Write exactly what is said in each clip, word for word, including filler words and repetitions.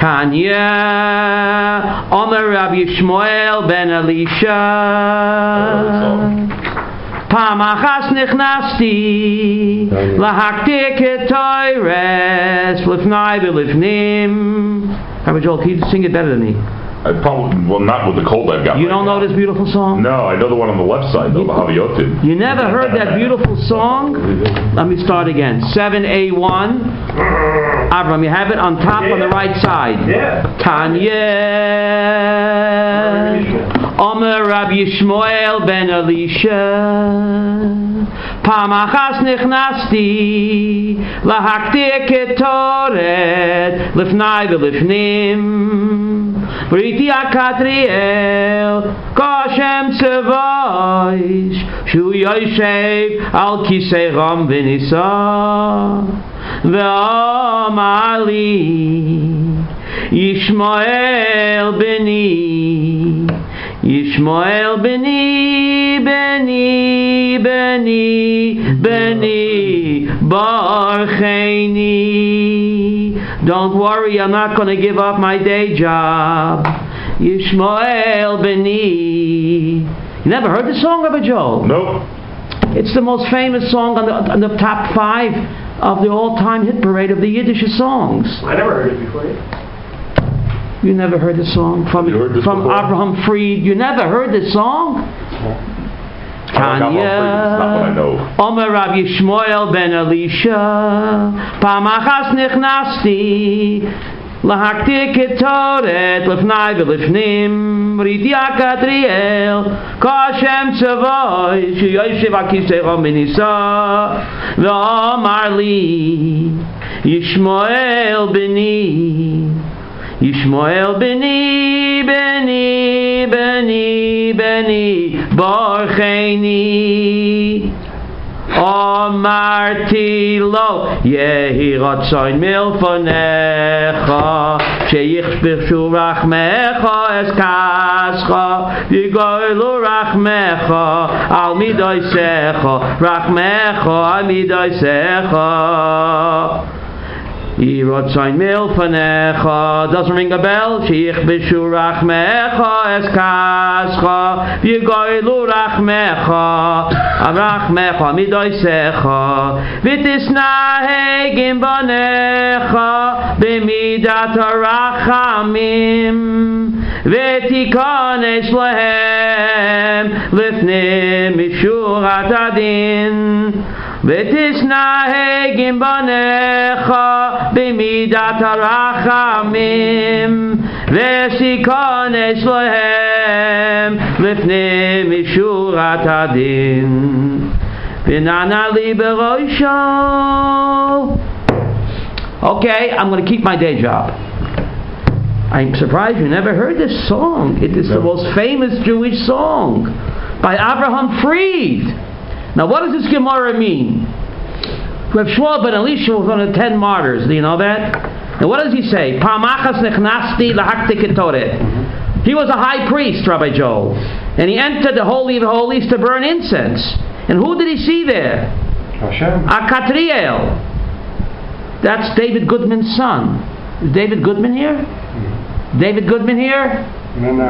Tanya, Omer Rabbi Shmuel ben Elisha. Pam achas nichnasti lahaktik etoires lifnai v'lifnim. Rabbi Joel, can you sing it better than me? I probably, well, not with the cold I've got. You right don't know now. this beautiful song? No, I know the one on the left side, though, the Haviotim. You never heard that beautiful song? Let me start again. seven A one. Avram, you have it on top yeah. on the right side. Yeah. Tanya. Omer Rabbi Shmuel ben Elisha. Pam achas nichnasti lahaktik ketoret lifnai v'lifnim. Briti akatriel kashem tzevoish shu yoshev al kisei ram v'nisa ve'amali Yishmael beni Yishmael beni beni beni beni barcheni. Don't worry, I'm not going to give up my day job. Yishmael beni. You never heard the song, Rabbi Joel? Nope. It's the most famous song on the, on the top five of the all-time hit parade of the Yiddish songs. I never heard it before. You never heard this song from you heard this from before? Abraham Fried? You never heard this song? Tanya, Omer Rabbi Shmuel ben Elisha, Pamachas nichnasti lahaktik ketoret lefnai v'lefnim ridiak adriel kashem tzavoi sheyoshev akisei ram v'nisa v'amar li Yishmael beni Yishmael beni beni beni beni barcheni Amarti lo yehi ratzoin milfonecha sheyichbishu rachmecha es kascha yigoylu rachmecha al midoisecha rachmecha al midoisecha. Yirotzain milfanecha doesn't ring a bell. Sheich bishu rachmecha es kascha v'yigoylu rachmecha rachmecha midoisecha v'tisnahegim banecha b'midat harachamim v'tikonesh lehem lifnim mishurat adin v'tisnahegim banecha b'midat harachamim v'sikonesh lehem lifnei mishurat hadin v'nana li b'roisho. Okay, I'm going to keep my day job. I'm surprised you never heard this song. It is no. the most famous Jewish song by Abraham Fried. Now, what does this Gemara mean? Reb Shmuel ben Elisha was one of the ten martyrs. Do you know that? And what does he say? Pamachas nechnasti lahaktik ketoret. He was a high priest, Rabbi Joel, and he entered the Holy of Holies to burn incense. And who did he see there? Hashem. Akatriel. That's David Goodman's son. Is David Goodman here? Mm-hmm. David Goodman here? No, no,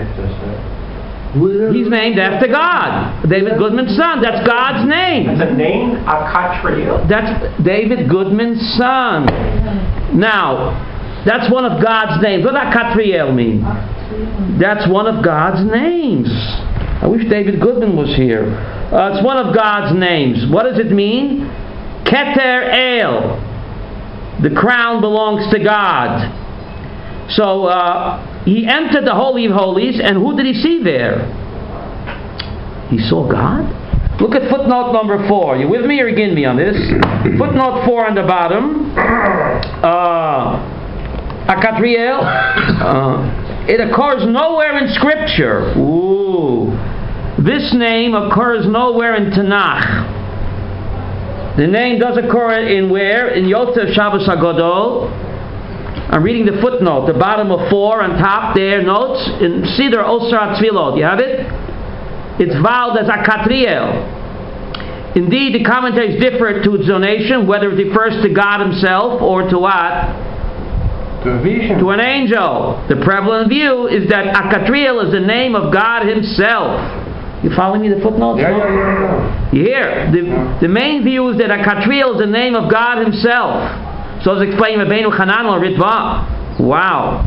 He's named after God. David Goodman's son. That's God's name. That's a name? Akatriel? That's David Goodman's son. Now, that's one of God's names. What does Akatriel mean? That's one of God's names. I wish David Goodman was here. Uh, it's one of God's names. What does it mean? Keter El. The crown belongs to God. So, uh, he entered the Holy of Holies, and who did he see there? He saw God? Look at footnote number four. You with me or against me on this? Footnote four on the bottom. Uh, Akatriel. Uh, it occurs nowhere in Scripture. Ooh. This name occurs nowhere in Tanakh. The name does occur in where? In Yotzev Shabbos HaGadol. I'm reading the footnote, the bottom of four on top there, notes, in Siddur Osar HaTzvilot. You have it? It's vowed as Akatriel. Indeed, the commentaries differ to its donation, whether it refers to God himself or to what? To an angel. The prevalent view is that Akatriel is the name of God Himself. You follow me, the footnotes? Yeah, yeah, yeah, yeah. You hear? The, Yeah. the main view is that Akatriel is the name of God Himself. So it's explained by Rabbeinu Hananel Ritva. Wow.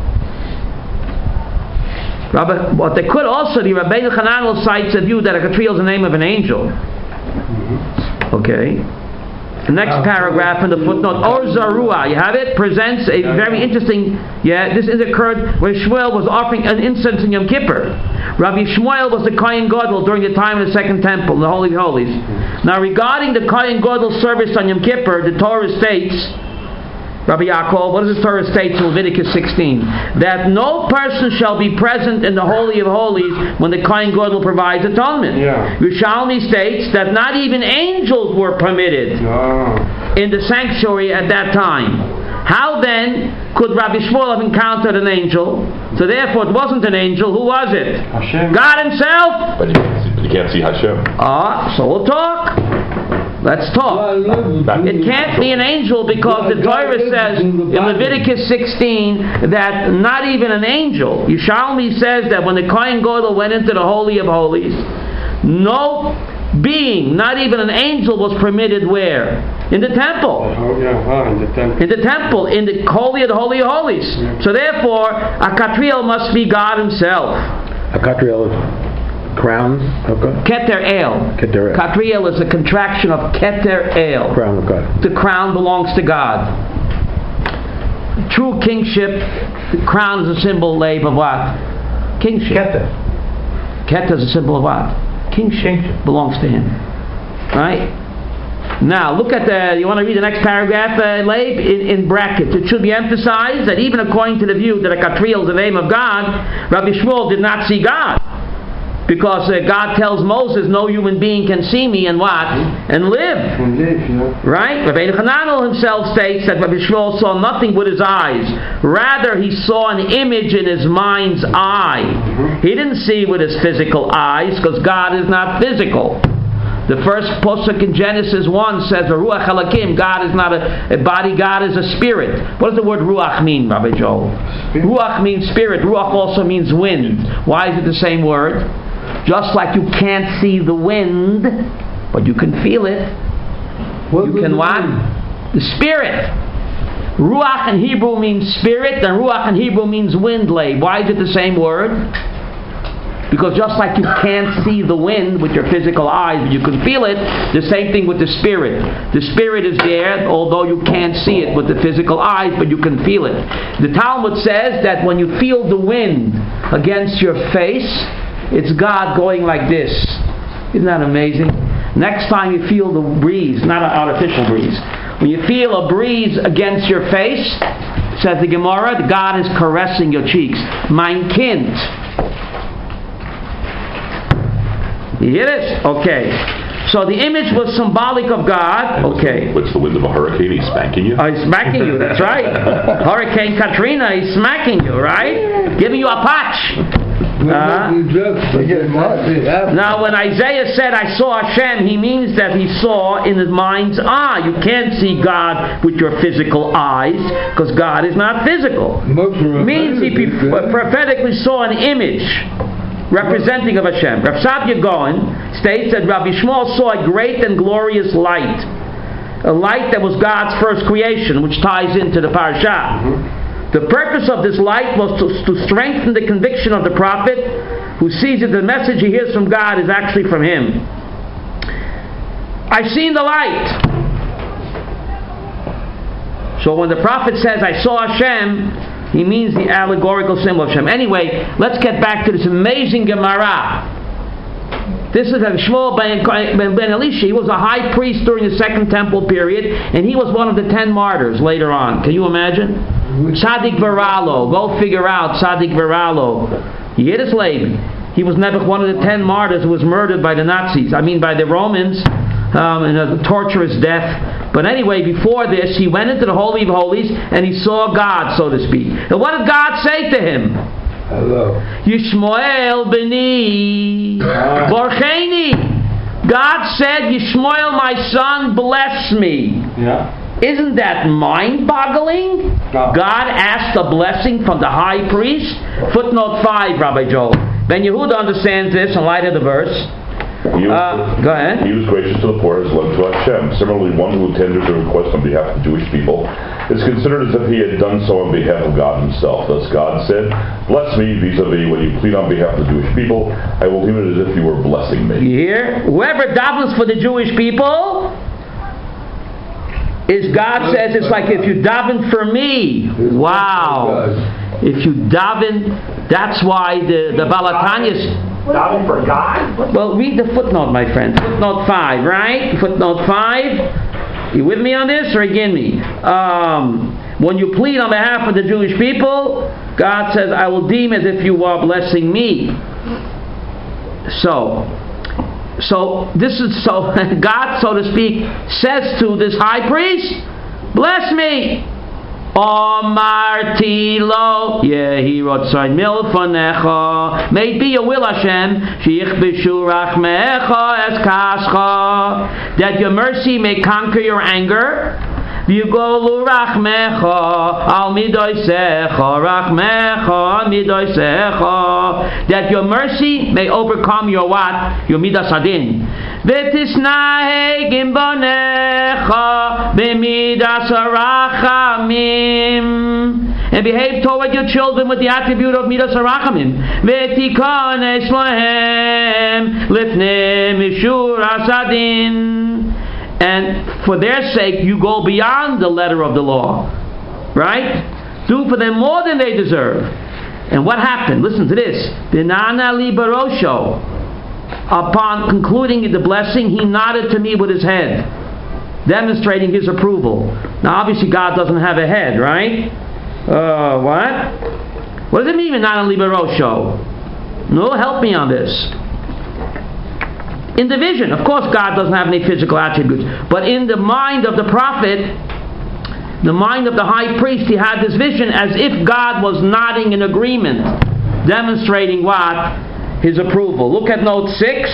Rabbi, but they could also, the Rabbeinu Hananel cites a view that Akatriel is the name of an angel. Okay. The next paragraph in the footnote, Or Zarua, you have it, presents a very interesting, yeah, this is occurred when Shmuel was offering an incense in Yom Kippur. Rabbi Shmuel was the Kohen Gadol during the time of the Second Temple, the Holy of Holies. Now regarding the Kohen Gadol service on Yom Kippur, the Torah states, Rabbi Yaakov, what does the Torah state in Leviticus sixteen? That no person shall be present in the Holy of Holies when the Kohen Gadol provides atonement. Yeah. Yerushalmi states that not even angels were permitted Ah. in the sanctuary at that time. How then could Rabbi Shmuel have encountered an angel? So therefore it wasn't an angel. Who was it? Hashem. God Himself? But you can't see, you can't see Hashem. Ah, so we'll talk. Let's talk. It can't be an angel because the Torah says in Leviticus sixteen that not even an angel. Yerushalmi says that when the Kohen Gadol went into the Holy of Holies, no being, not even an angel, was permitted where? In the temple. Oh, yeah, ah, in the temple. In the temple, in the Holy of the Holy of Holies. So therefore, Akatriel must be God Himself. Akatriel is crown of God? Keter El. Keter El. Katriel is a contraction of Keter El. Crown of God. The crown belongs to God. True kingship, the crown is a symbol, Leib, of what? Kingship. Keter. Keter is a symbol of what? Kingship. Kingship. Belongs to Him. Right? Now, look at the, you want to read the next paragraph, uh, Leib? In, in brackets. It should be emphasized that even according to the view that a Katriel is the name of God, Rabbi Shmuel did not see God. Because uh, God tells Moses, no human being can see me and what? And live. And live, yeah. Right? Rabbi Hananel himself states that Rabbi Shmuel saw nothing with his eyes. Rather, he saw an image in his mind's eye. Mm-hmm. He didn't see with his physical eyes because God is not physical. The first posuk in Genesis one says, Ruach Halakim, God is not a, a body, God is a spirit. What does the word Ruach mean, Rabbi Joel? Spirit. Ruach means spirit. Ruach also means wind. Why is it the same word? Just like you can't see the wind, but you can feel it. What You can what? The spirit. Ruach in Hebrew means spirit, and Ruach in Hebrew means wind, Leib. Why is it the same word? Because just like you can't see the wind with your physical eyes, but you can feel it, the same thing with the spirit. The spirit is there, although you can't see it with the physical eyes, but you can feel it. The Talmud says that when you feel the wind against your face, it's God going like this. Isn't that amazing? Next time you feel the breeze, not an artificial breeze, when you feel a breeze against your face, says the Gemara, God is caressing your cheeks. Mein Kind. You hear this? Okay. So the image was symbolic of God. Okay. What's the wind of a hurricane? He's spanking you? Oh, he's smacking you, that's right. Hurricane Katrina, he's smacking you, right? Giving you a patch. Uh, now when Isaiah said, I saw Hashem, he means that he saw in his mind's eye. You can't see God with your physical eyes, because God is not physical. It means he pre- prophetically saw an image representing of Hashem. Rav Sadia Gaon states that Rabbi Shmuel saw a great and glorious light. A light that was God's first creation, which ties into the parasha. Mm-hmm. The purpose of this light was to, to strengthen the conviction of the prophet who sees that the message he hears from God is actually from him. I've seen the light. So when the prophet says, I saw Hashem, he means the allegorical symbol of Hashem. Anyway, let's get back to this amazing Gemara. This is Shmuel ben, ben Elisha. He was a high priest during the Second Temple period, and he was one of the ten martyrs later on. Can you imagine? Tzadik Varalo. Go figure out Tzadik Varalo. You hear this, Leib? He was never one of the ten martyrs who was murdered by the Nazis. I mean, by the Romans, um, in a torturous death. But anyway, before this, he went into the Holy of Holies, and he saw God, so to speak. And what did God say to him? Hello. Yishmael beni Borcheni. God said, Yishmael, my son, bless me. Yeah. Isn't that mind-boggling? No. God asked a blessing from the high priest? Footnote five, Rabbi Joel. Ben Yehuda understands this in light of the verse. He was, Uh, go ahead. He was gracious to the poor as well to Hashem. Similarly, one who tenders a request on behalf of Jewish people is considered as if he had done so on behalf of God himself. Thus God said, bless me vis-a-vis when you plead on behalf of the Jewish people. I will deem it as if you were blessing me. You hear? Whoever davens for the Jewish people, is God says it's like if you daven for me. Wow. If you daven, that's why the, the Balatanyas... Daven for God? Well, read the footnote, my friend. Footnote five, right? Footnote five. You with me on this, or again me? Um, when you plead on behalf of the Jewish people, God says, I will deem as if you are blessing me. So, so this is so God, so to speak, says to this high priest, bless me. Omarti lo yehi rotzai milfanecha. May it be your will, Hashem, shichbishu rachmecha es kascha, that your mercy may conquer your anger. V'yugolu rachmecha al midoisecha, rachmecha al midoisecha, that your mercy may overcome your what? Your midas adin. V'tisnaheg im bonecha b'midas harachamim, and behave toward your children with the attribute of midas harachamim. V'tikanes lahem lifnei mishur asadin, and for their sake you go beyond the letter of the law, right? Do for them more than they deserve. And what happened? Listen to this. Dinana li barosho. Upon concluding the blessing, he nodded to me with his head, demonstrating his approval. Now obviously God doesn't have a head, right? Uh, what? What does it mean, Dinana li barosho? No, help me on this. In the vision, of course God doesn't have any physical attributes, but in the mind of the prophet, the mind of the high priest, he had this vision as if God was nodding in agreement, demonstrating what? His approval. Look at note six.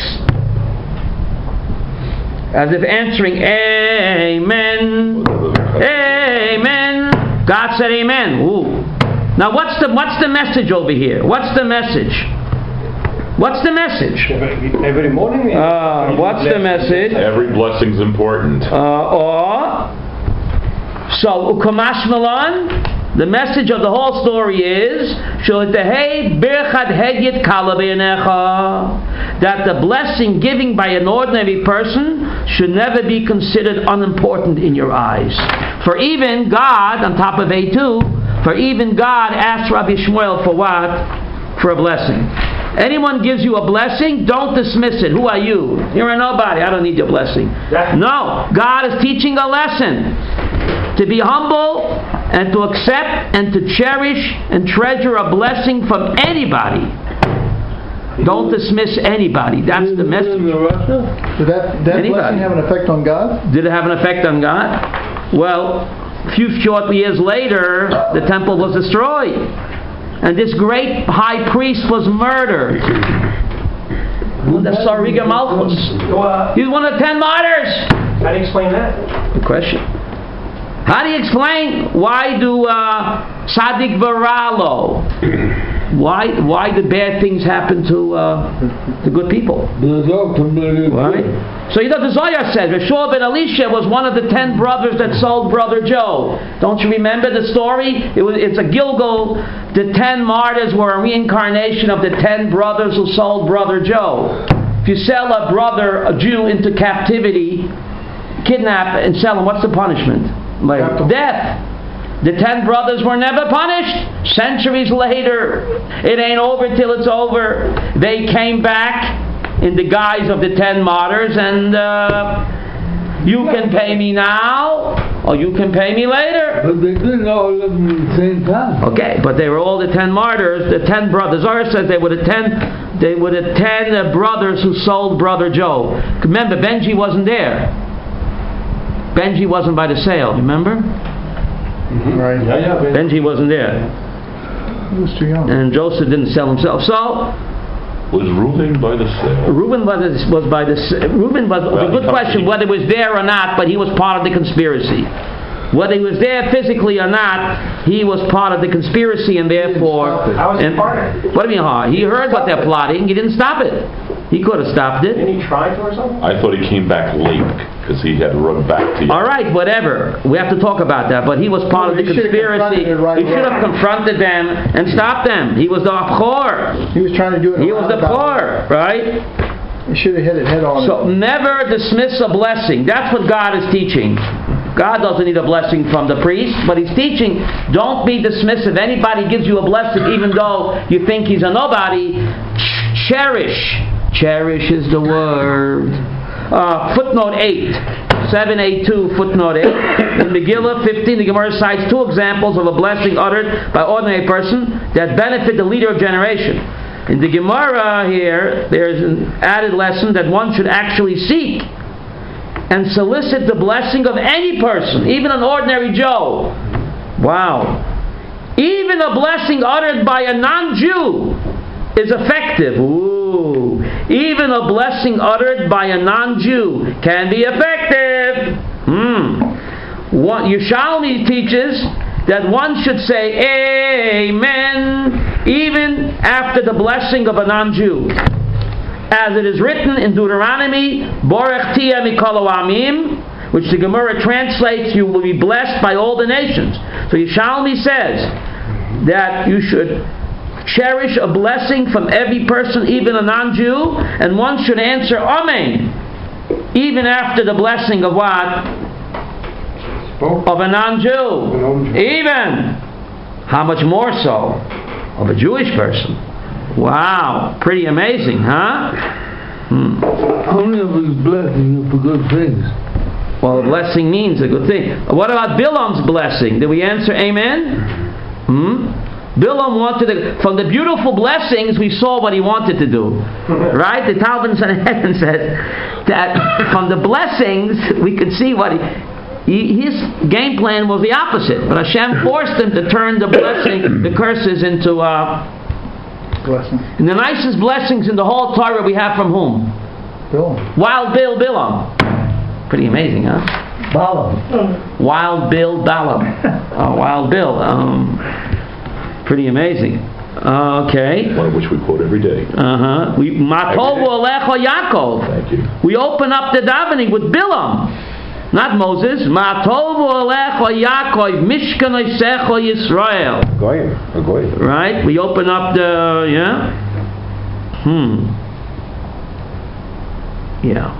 As if answering, Amen. Amen. God said Amen. Ooh. Now what's the what's the message over here? What's the message? What's the message? Every morning. Uh, what's the message? Every blessing's important. Uh, or, so, Ukamash Malan, the message of the whole story is, that the blessing given by an ordinary person should never be considered unimportant in your eyes. For even God, on top of A two, for even God asked Rabbi Shmuel for what? For a blessing. Anyone gives you a blessing, don't dismiss it. Who are you? You're a nobody. I don't need your blessing. No. God is teaching a lesson. To be humble and to accept and to cherish and treasure a blessing from anybody. Don't dismiss anybody. That's the message. Did that, that blessing have an effect on God? Did it have an effect on God? Well, a few short years later, the temple was destroyed. And this great high priest was murdered. The Sariga Malchus. He's one of the ten martyrs. How do you explain that? Good question. How do you explain why do uh, Sadik Varalo? Why why do bad things happen to uh, to good people? Right? So you know the Zohar says Reshua ben Elisha was one of the ten brothers that sold Brother Joe. Don't you remember the story? It was it's a Gilgal. The ten martyrs were a reincarnation of the ten brothers who sold Brother Joe. If you sell a brother, a Jew, into captivity, kidnap and sell him, what's the punishment? Like death. The ten brothers were never punished. Centuries later, it ain't over till it's over. They came back in the guise of the ten martyrs, and uh, you can pay me now, or you can pay me later. But they didn't all live at the same time. Okay, but they were all the ten martyrs, the ten brothers. Zohar says they were the ten. They were the ten uh, brothers who sold Brother Joe. Remember, Benji wasn't there. Benji wasn't by the sale. Remember? Mm-hmm. Right. Yeah, yeah. Benji wasn't there. He was too young. And Joseph didn't sell himself. So, Was Reuben by the sale? Reuben was, was by the Reuben was a good question whether it was there or not, but he was part of the conspiracy. Whether he was there physically or not, he was part of the conspiracy, and therefore... How was he and, part of it? What do you mean hard? He heard what they're plotting. He didn't stop it. He could have stopped it. Didn't he try to or something? I thought he came back late because he had to run back to you. All right, whatever. We have to talk about that. But he was part No, of the he should have conspiracy. confronted it right he should have away. confronted them and stopped them. He was the abchor. He was trying to do it. He was the abchor, right? He should have hit it head on. So never dismiss a blessing. That's what God is teaching. God doesn't need a blessing from the priest, but He's teaching, don't be dismissive. Anybody gives you a blessing, even though you think he's a nobody, ch- cherish. Cherish is the word. Uh, footnote eight. seven eighty-two, footnote eight. In Megillah fifteen, the Gemara cites two examples of a blessing uttered by ordinary person that benefit the leader of generation. In the Gemara here, there's an added lesson that one should actually seek and solicit the blessing of any person, even an ordinary Joe. Wow. Even a blessing uttered by a non-Jew is effective. Ooh. Even a blessing uttered by a non-Jew can be effective. Hmm. One, Yerushalmi teaches that one should say Amen even after the blessing of a non-Jew. As it is written in Deuteronomy, Borech Tia Mikol Amim, which the Gemara translates, you will be blessed by all the nations. So Yerushalmi says that you should cherish a blessing from every person, even a non-Jew, and one should answer Amen, even after the blessing of what? Of a non-Jew. Even. How much more so of a Jewish person? Wow, pretty amazing, huh? Hmm. Only if it's blessing for good things. Well, a blessing means a good thing. What about Bilam's blessing? Did we answer Amen? Hmm? Bilam wanted to, from the beautiful blessings, we saw what he wanted to do. Right? The Talmud Sanhedrin says that from the blessings, we could see what he, he, his game plan was the opposite. But Hashem forced him to turn the blessing, the curses into uh, blessing. And the nicest blessings in the whole Torah we have from whom? Bill. Wild Bill Bilam. Pretty amazing, huh? Balaam. Wild Bill Balaam. Oh, Wild Bill. Um, pretty amazing. Uh, okay. One of which we quote every day. Uh-huh. We Matovu Alecha Yaakov. Thank you. We open up the davening with Bilam. Not Moses. Matovu Alecha Yaakov Mishkan Oisecha Yisrael. Goyim. Goyim. Right? We open up the, yeah? Hmm. Yeah.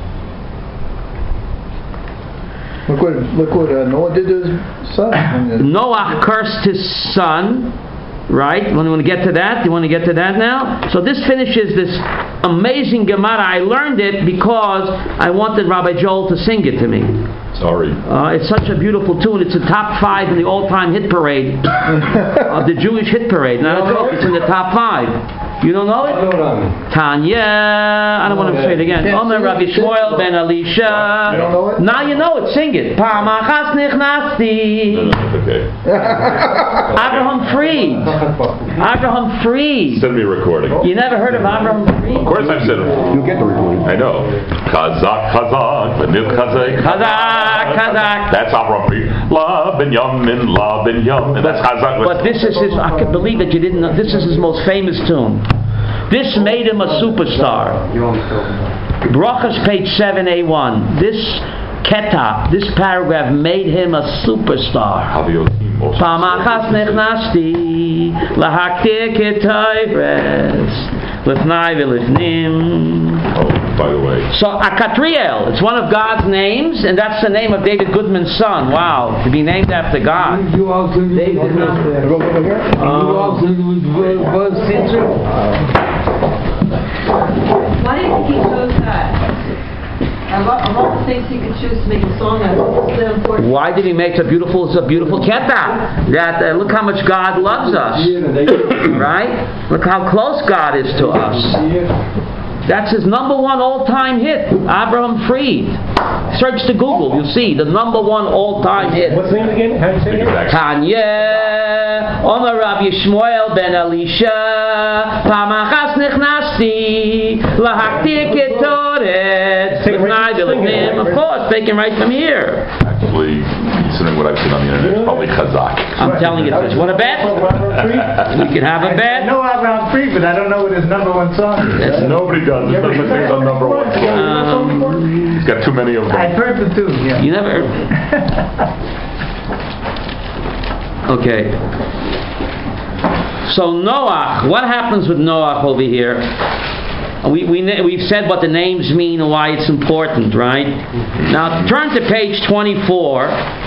Look what look what uh, Noah did to his son. Noah cursed his son, right? You want to get to that? You want to get to that now? So this finishes this amazing Gemara. I learned it because I wanted Rabbi Joel to sing it to me. Sorry. Uh, it's such a beautiful tune. It's a top five in the all-time hit parade of the Jewish hit parade. Not a joke. It's in the top five. You don't know it? Tanya. I don't want to say it again. Omer Rabbi Shmuel ben Elisha. You don't know it? Now you know it. Sing it. Pamachas nichnasti. Okay. Abraham Fried. Abraham Fried. Send me a recording. You never heard of Abraham Fried? Of course I've said it. You get the recording. I know. Kazak, Kazak, Benil Kazak. Kazak, Kazak. That's Avraham Fried. La Ben Yamin, La Ben Yamin. That's Kazak. But this is his, I can believe that you didn't know, this is his most famous tune. This made him a superstar. Brachas page seven A one. This keta, this paragraph made him a superstar. Pamachas nechnasti lahaktir ketoivres lifnai v'lifnim. Oh, by the way. So Akatriel, it's one of God's names, and that's the name of David Goodman's son. Wow, to be named after God. You also need David to You also need to first teacher. Why do you think he chose that? Of all, of all the things he could choose to make a song out of, what's the important? Why did he make a beautiful, it's a beautiful keta? That uh, look how much God loves us, right? Look how close God is to us. That's his number one all-time hit, Abraham Fried. Search to Google, you'll see the number one all-time hit. What's the name again? How do you say it? Tanya, Omer Rabbi Shmuel ben Elisha, Pamachas nechnasti, lahaktir ketoret, Take it right from of course, taken right from here. Actually, considering what I've seen on the internet, it's probably Chazak. I'm telling you this. Want a bet? You can have a bet. I know Avraham Fried, but I don't know what his number one song is. That's- Nobody does. There's no such thing as a number one song. Um, He's got too many of them. I've heard the two, yeah. You never. Okay. So Noach, what happens with Noach over here? We, we, we've said what the names mean and why it's important, right? Now turn to page twenty-four.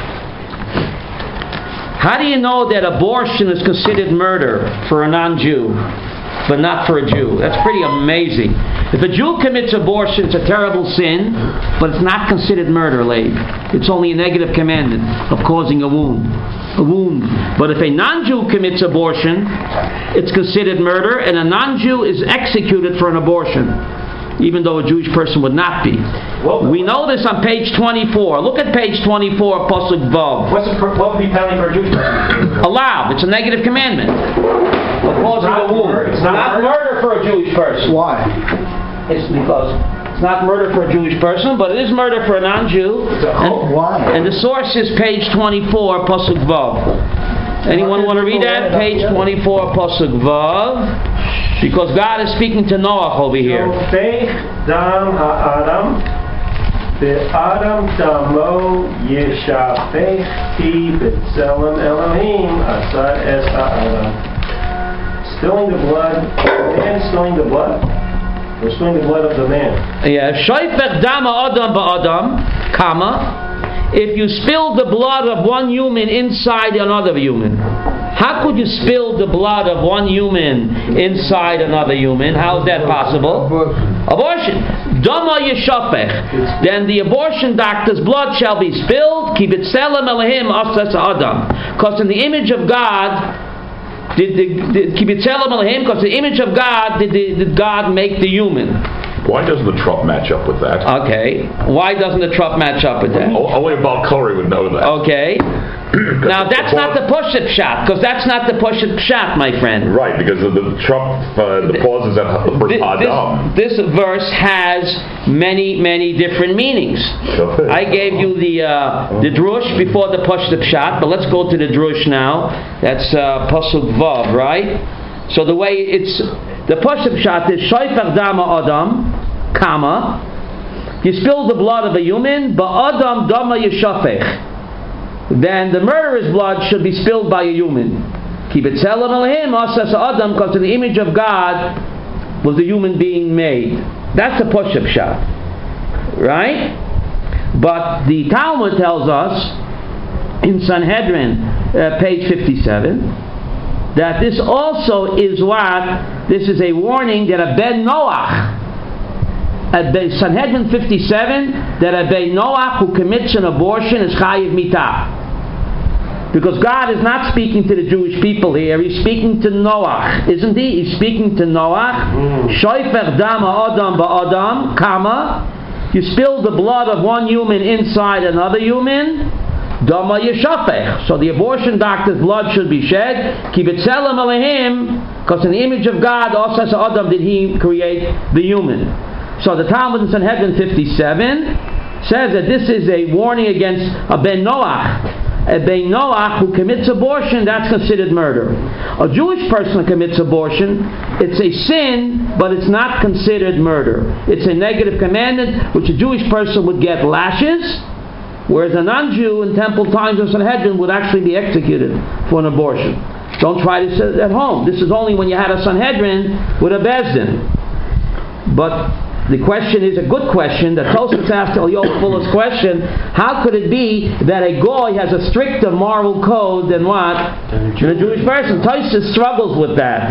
How do you know that abortion is considered murder for a non-Jew, but not for a Jew? That's pretty amazing. If a Jew commits abortion, it's a terrible sin, but it's not considered murder, Leib. It's only a negative commandment of causing a wound. A wound. But if a non-Jew commits abortion, it's considered murder, and a non-Jew is executed for an abortion, even though a Jewish person would not be. We know this on page twenty-four. Look at page twenty-four, Pasuk Vav. What's the, per- what would be penalty for a Jewish person? Allowed. It's a negative commandment of causing a wound. It's not murder for a Jewish person. Why? It's because it's not murder for a Jewish person, but it is murder for a non-Jew. And, Why? and the source is page twenty-four, Pasuk Vav. Anyone want to read that? Page twenty-four, Pasuk Vav. Because God is speaking to Noach over here. Shofech dam ha'adam, ve'adam damo yeshafech ki b'tzelem Elohim asad es ha'adam. Spilling the blood, man spilling the blood, or spilling the blood of the man. Yeah, Shofech dam ha'adam ba'adam, comma. If you spill the blood of one human inside another human. How could you spill the blood of one human inside another human? How is that possible? Abortion. Dama yeshafech. Then the abortion doctor's blood shall be spilled. Kibitzelem Elohim asas adam. Because in the image of God, did the Kibitzelem Elohim? Because the image of God did, the, did God make the human? Why doesn't the Trump match up with that? Okay. Why doesn't the Trump match up with that? O- Only a Balkari would know that. Okay. Now that's not the push-up shot, because that's not the push-up shot, my friend. Right, because of the Trump, uh, the clause is at the first This, Adam. this, this verse has many, many different meanings. Sure. I gave you the uh, the drush before the push-up shot, but let's go to the drush now. That's uh, Pasuk Vav, right? So the way it's the push-up shot is Shofech dam ha'adam, comma. You spill the blood of a human, but Adam dama yeshafech. Then the murderer's blood should be spilled by a human. Kibitzelem Elohim asas Adam, because in the image of God was the human being made. That's a push-up shot, right? But the Talmud tells us in Sanhedrin, uh, page fifty-seven, that this also is what this is a warning that a ben Noach. At Sanhedrin fifty-seven, that a ben Noach who commits an abortion is chayiv mitah. Because God is not speaking to the Jewish people here, He's speaking to Noach, isn't He? He's speaking to Noach. Shofech dam ha'adam ba'adam, comma. You spill the blood of one human inside another human, dama yeshafech. So the abortion doctor's blood should be shed. Kibitzelem Elohim, because in the image of God, asas Adam did He create the human. So the Talmud in Sanhedrin fifty-seven says that this is a warning against a ben Noach. A ben Noach who commits abortion, that's considered murder. A Jewish person who commits abortion, it's a sin, but it's not considered murder. It's a negative commandment, which a Jewish person would get lashes, whereas a non-Jew in temple times of Sanhedrin would actually be executed for an abortion. Don't try this at home. This is only when you had a Sanhedrin with a Bezdin. But the question is a good question. The Tosfos asked Eliyahu Fuller's question: how could it be that a goy has a stricter moral code than what? Than a Jewish person. Tosfos struggles with that.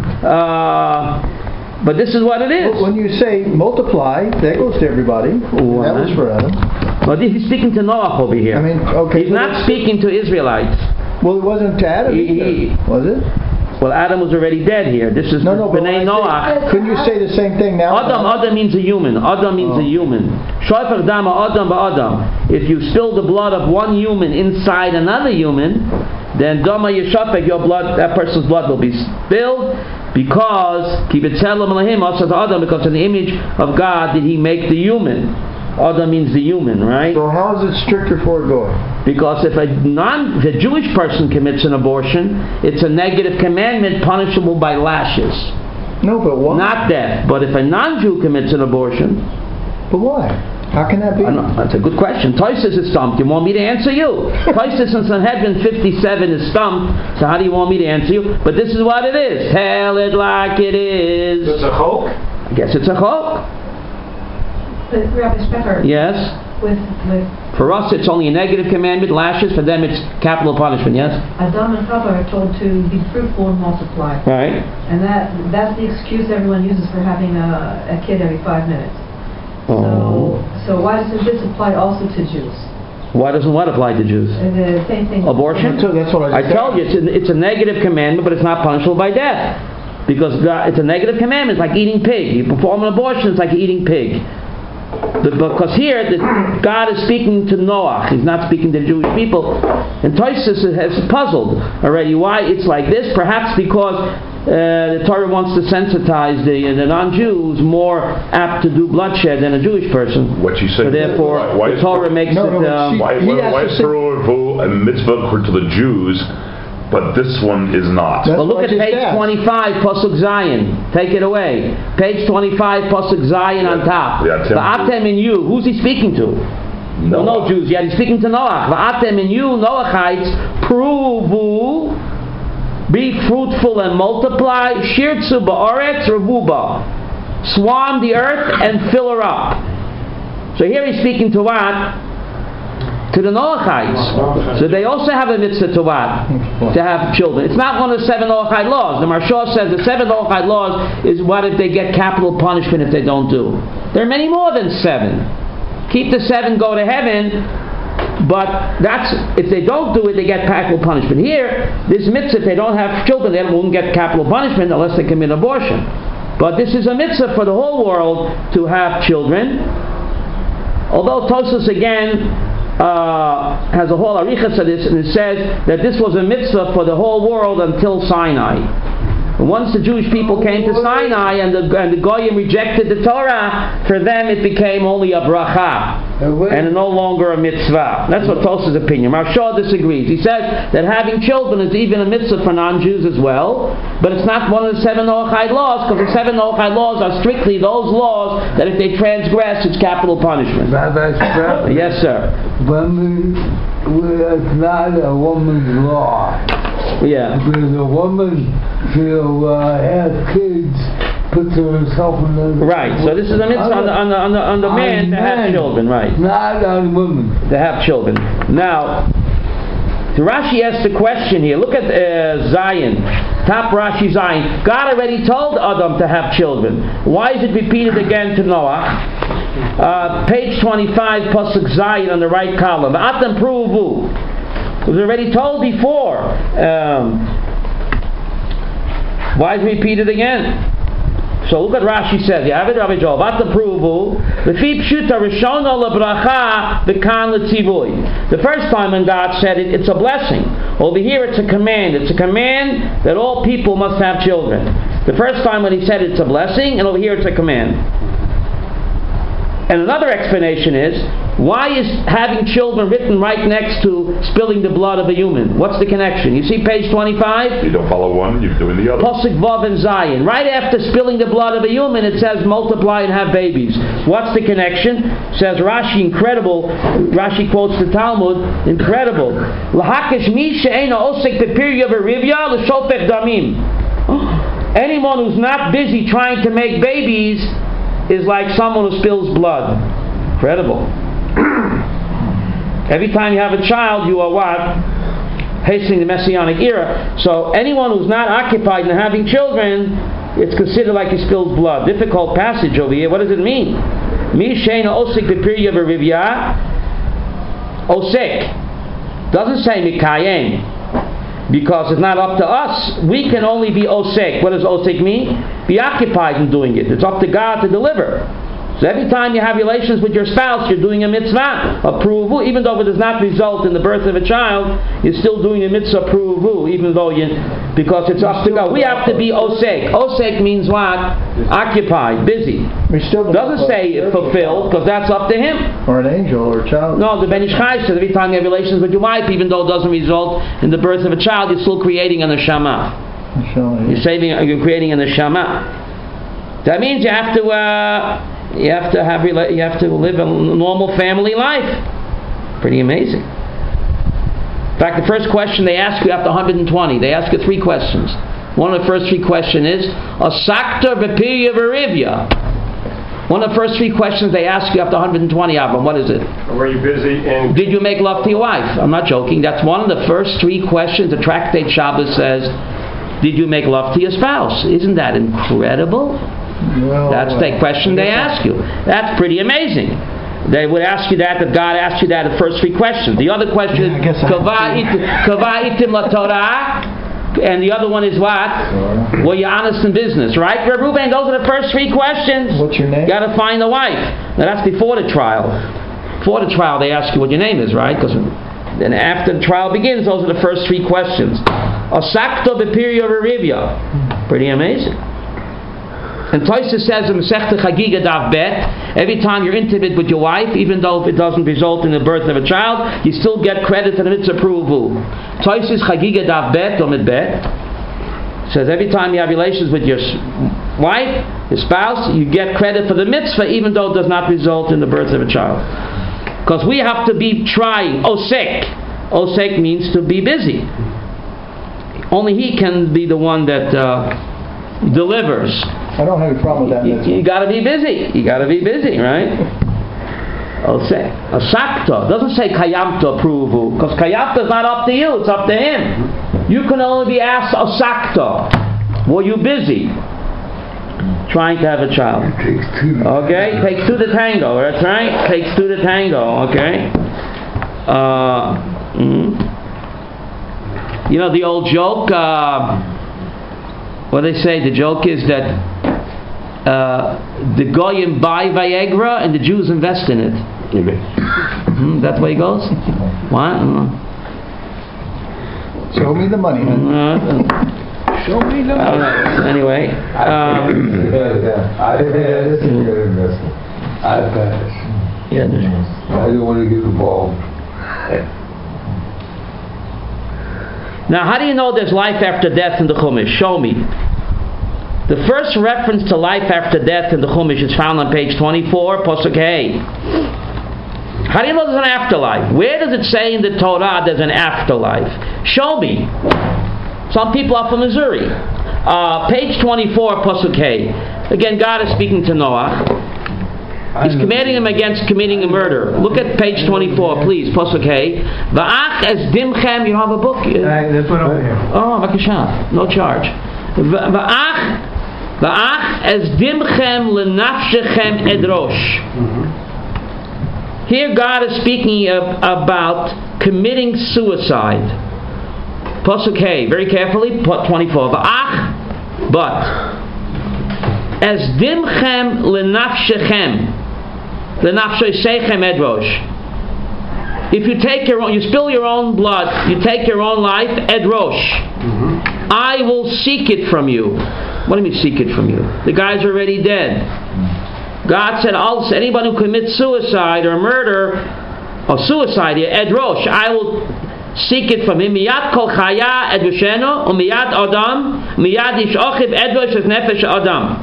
Uh, but this is what it is. When you say multiply, that goes to everybody. What? That was for Adam. But he's speaking to Noach over here. I mean, okay. He's not speaking to Israelites. Well, it wasn't to Adam, He- either, was it? Well, Adam was already dead here. This is No, no, but B'nai when I say- Noach. couldn't you say the same thing now? Adam, Adam means a human. Adam means Oh. a human. Shofech dam Adam ba'Adam. If you spill the blood of one human inside another human, then dama yeshafek, your blood, that person's blood will be spilled, because kibitzelem Elohim asas Adam, because in the image of God did He make the human. Adam means the human, right? So how is it stricter for a goy? Because if a non, if a Jewish person commits an abortion, it's a negative commandment punishable by lashes. No, but why? Not death. But if a non-Jew commits an abortion, But why? How can that be? I don't know, that's a good question. Toysis is stumped. You want me to answer you? Toysis in Sanhedrin fifty-seven is stumped. So how do you want me to answer you? But this is what it is. Tell it like it is. It's a chok? I guess it's a chok. But Rabbi Specher, Yes. with, with For us, it's only a negative commandment, lashes. For them, it's capital punishment. Yes. Adam and Chava are told to be fruitful and multiply. Right. And that that's the excuse everyone uses for having a, a kid every five minutes. Oh. So, so why doesn't this apply also to Jews? Why doesn't what apply to Jews? Uh, The same thing. Abortion? So that's what I I just told you, it's a, it's a negative commandment, but it's not punishable by death. Because God, it's a negative commandment. It's like eating pig. You perform an abortion, it's like eating pig. The, because here, the, God is speaking to Noah. He's not speaking to the Jewish people. And Toysus has puzzled already why it's like this. Perhaps because uh, the Torah wants to sensitize the, the non-Jews more apt to do bloodshed than a Jewish person. What you say? So therefore, why, why the is Torah makes No, it... no, but Um, she- Why, He why, has why to is say- Peruvu a mitzvah to the Jews, but this one is not? That's Well, look what at I just page asked. twenty-five, Pasuk Zion. Take it away. Page twenty-five, Pasuk Zion on top. Yeah, The Atem in you. Who's he speaking to? No, no Jews yet. He's speaking to Noah. The Atem in you, Noachites, Pruvu, be fruitful and multiply. Shirtzu ba'aretz revuba. Swarm the earth and fill her up. So here he's speaking to what? To the Noachites. So they also have a mitzvah to what? To have children. It's not one of the seven Noachite laws. The Maharsha says the seven Noachite laws is what if they get capital punishment if they don't do. There are many more than seven. Keep the seven, go to heaven. But that's if they don't do it, they get capital punishment. Here, this mitzvah, if they don't have children, they won't get capital punishment unless they commit abortion. But this is a mitzvah for the whole world to have children. Although Tosus again Uh, has a whole arichas of this, and it says that this was a mitzvah for the whole world until Sinai. And once the Jewish people came to Sinai and the, and the Goyim rejected the Torah, for them it became only a bracha and no longer a mitzvah. That's what Tosaf's opinion. Maharsha disagrees. He says that having children is even a mitzvah for non-Jews as well, but it's not one of the seven Noachide laws, because the seven Noachide laws are strictly those laws that if they transgress, it's capital punishment. Rabbi Specher, Yes, sir. women, it's not a woman's law. Yeah. Because a woman to uh, have kids puts herself in the... Right. So this is a mitzvah on the, on the, on the, on the man to have children, right? Not on women. To have children. Now, so Rashi asks the question here. Look at uh, Zion. Top Rashi Zion. God already told Adam to have children. Why is it repeated again to Noah? Uh, page twenty-five, Pasuk Zion on the right column. Atam pruvu. It was already told before. Um, why is it repeated again? So look at Rashi says. You have it, Rabbi Joel. Atam pruvu. Lefi pshuta rishona lebracha v'kan letzivui. The first time when God said it, it's a blessing. Over here, it's a command. It's a command that all people must have children. The first time when He said it's a blessing, and over here, it's a command. And another explanation is, why is having children written right next to spilling the blood of a human? What's the connection? You see page twenty-five? You don't follow one, you're doing the other. Pasuk Vav and Zion. Right after spilling the blood of a human, it says multiply and have babies. What's the connection? Says Rashi, incredible. Rashi quotes the Talmud, incredible. Lahakish mi she'ena osek bepirya v'rivya l'shofech damim. Anyone who's not busy trying to make babies is like someone who spills blood. Incredible. Every time you have a child, you are what? Hastening the Messianic era. So anyone who's not occupied in having children, it's considered like he spills blood. Difficult passage over here. What does it mean? Mi sheina osik bepirya v'rivya. Osek. Doesn't say mikayem. Because it's not up to us. We can only be osek. What does osek mean? Be occupied in doing it. It's up to God to deliver. So every time you have relations with your spouse, you're doing a mitzvah, a pruvu. Even though it does not result in the birth of a child, you're still doing a mitzvah pruvu, even though you, because it's up to God. We have to be osek. Osek means what? Occupied, busy. We still Doesn't say fulfilled, because that's up to him. Or an angel or a child. No, the Ben Ish Chai says every time you have relations with your wife, even though it doesn't result in the birth of a child, you're still creating an neshama. You're saving, you're creating an neshama. That means you have to, uh, you have to have, you have to live a normal family life. Pretty amazing. In fact, the first question they ask you after one hundred twenty, they ask you three questions. One of the first three questions is, Asakta v'pirya v'rivya. One of the first three questions they ask you after one hundred twenty of them, what is it? Were you busy and... Did you make love to your wife? I'm not joking. That's one of the first three questions. The Tractate Shabbos says, did you make love to your spouse? Isn't that incredible? Well, That's the question they ask you. That's pretty amazing. They would ask you that, that God asked you that the first three questions. The other question Yeah, I guess is, I Kava it- Kava itim la Torah, and the other one is what? Were you honest in business, right? Reb Ruben, those are the first three questions. What's your name? You got to find the wife. Now that's before the trial. Before the trial, they ask you what your name is, right? Because then after the trial begins, those are the first three questions. Asakto b'pirya v'rivya. Pretty amazing. And Tosfos says in Masechta Chagiga Daf Bet, every time you're intimate with your wife, even though it doesn't result in the birth of a child, you still get credit for the mitzvah pruvu. Tosfos Chagiga Daf Bet, Omid Bet, says every time you have relations with your wife, your spouse, you get credit for the mitzvah, even though it does not result in the birth of a child. Because we have to be trying. Osek. Osek means to be busy. Only he can be the one that uh, delivers. I don't have a problem with that. You, you got to be busy. You got to be busy, right? Osek. Asakta. Doesn't say kayamta pruvu, because kayamta is not up to you. It's up to him. You can only be asked asakta. Were you busy trying to have a child? Okay, takes two to tango. That's right. Takes two to tango. Okay. Uh, mm. You know the old joke. Uh, what they say? The joke is that uh, the goyim buy Viagra and the Jews invest in it. Mm, that's the way it goes. What? Uh, Show me the money, man. uh, Show me the money. uh, anyway. Um, I think this is a good investment. I pass. yeah. I don't want to get involved. Now, how do you know there's life after death in the Chumash? Show me. The first reference to life after death in the Chumash is found on page twenty-four, Pasuk Hey. How do you know there's an afterlife? Where does it say in the Torah there's an afterlife? Show me. Some people are from Missouri. Uh, page twenty-four, Pasuk Hey. Again, God is speaking to Noah. He's commanding him against committing a murder. Look at page twenty-four, please. Pasuk Hey. Va'ach es dimchem. You don't have a book? That's what over here. Oh, Vakasha. No charge. Va'ach Va'ach es dimchem lenafshechem edrosh. Here God is speaking of, about committing suicide. Pasuk Hey. Very carefully. twenty-four. Va'ach. But as dimchem lenafshechem. Lenafshechem edrosh. If you take your own, you spill your own blood, you take your own life, edrosh. Mm-hmm. I will seek it from you. What do you mean seek it from you? The guy's already dead. God said, I'll, anyone who commits suicide or murder, or suicide, edrosh, I will seek it from him. Miyad kol chaya edrosheno, umiyad adam, miyad ish ochiv edrosh es nefesh adam.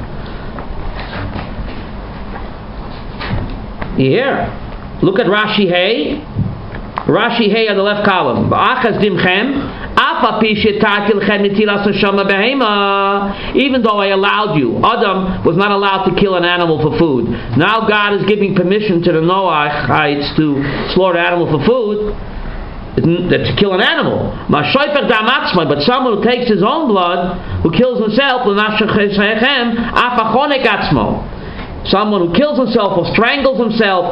Here, look at Rashi Hey. Rashi Hey on the left column. Even though I allowed you, Adam was not allowed to kill an animal for food. Now God is giving permission to the Noahites to slaughter an animal for food, to kill an animal. But someone who takes his own blood, who kills himself, someone who kills himself or strangles himself,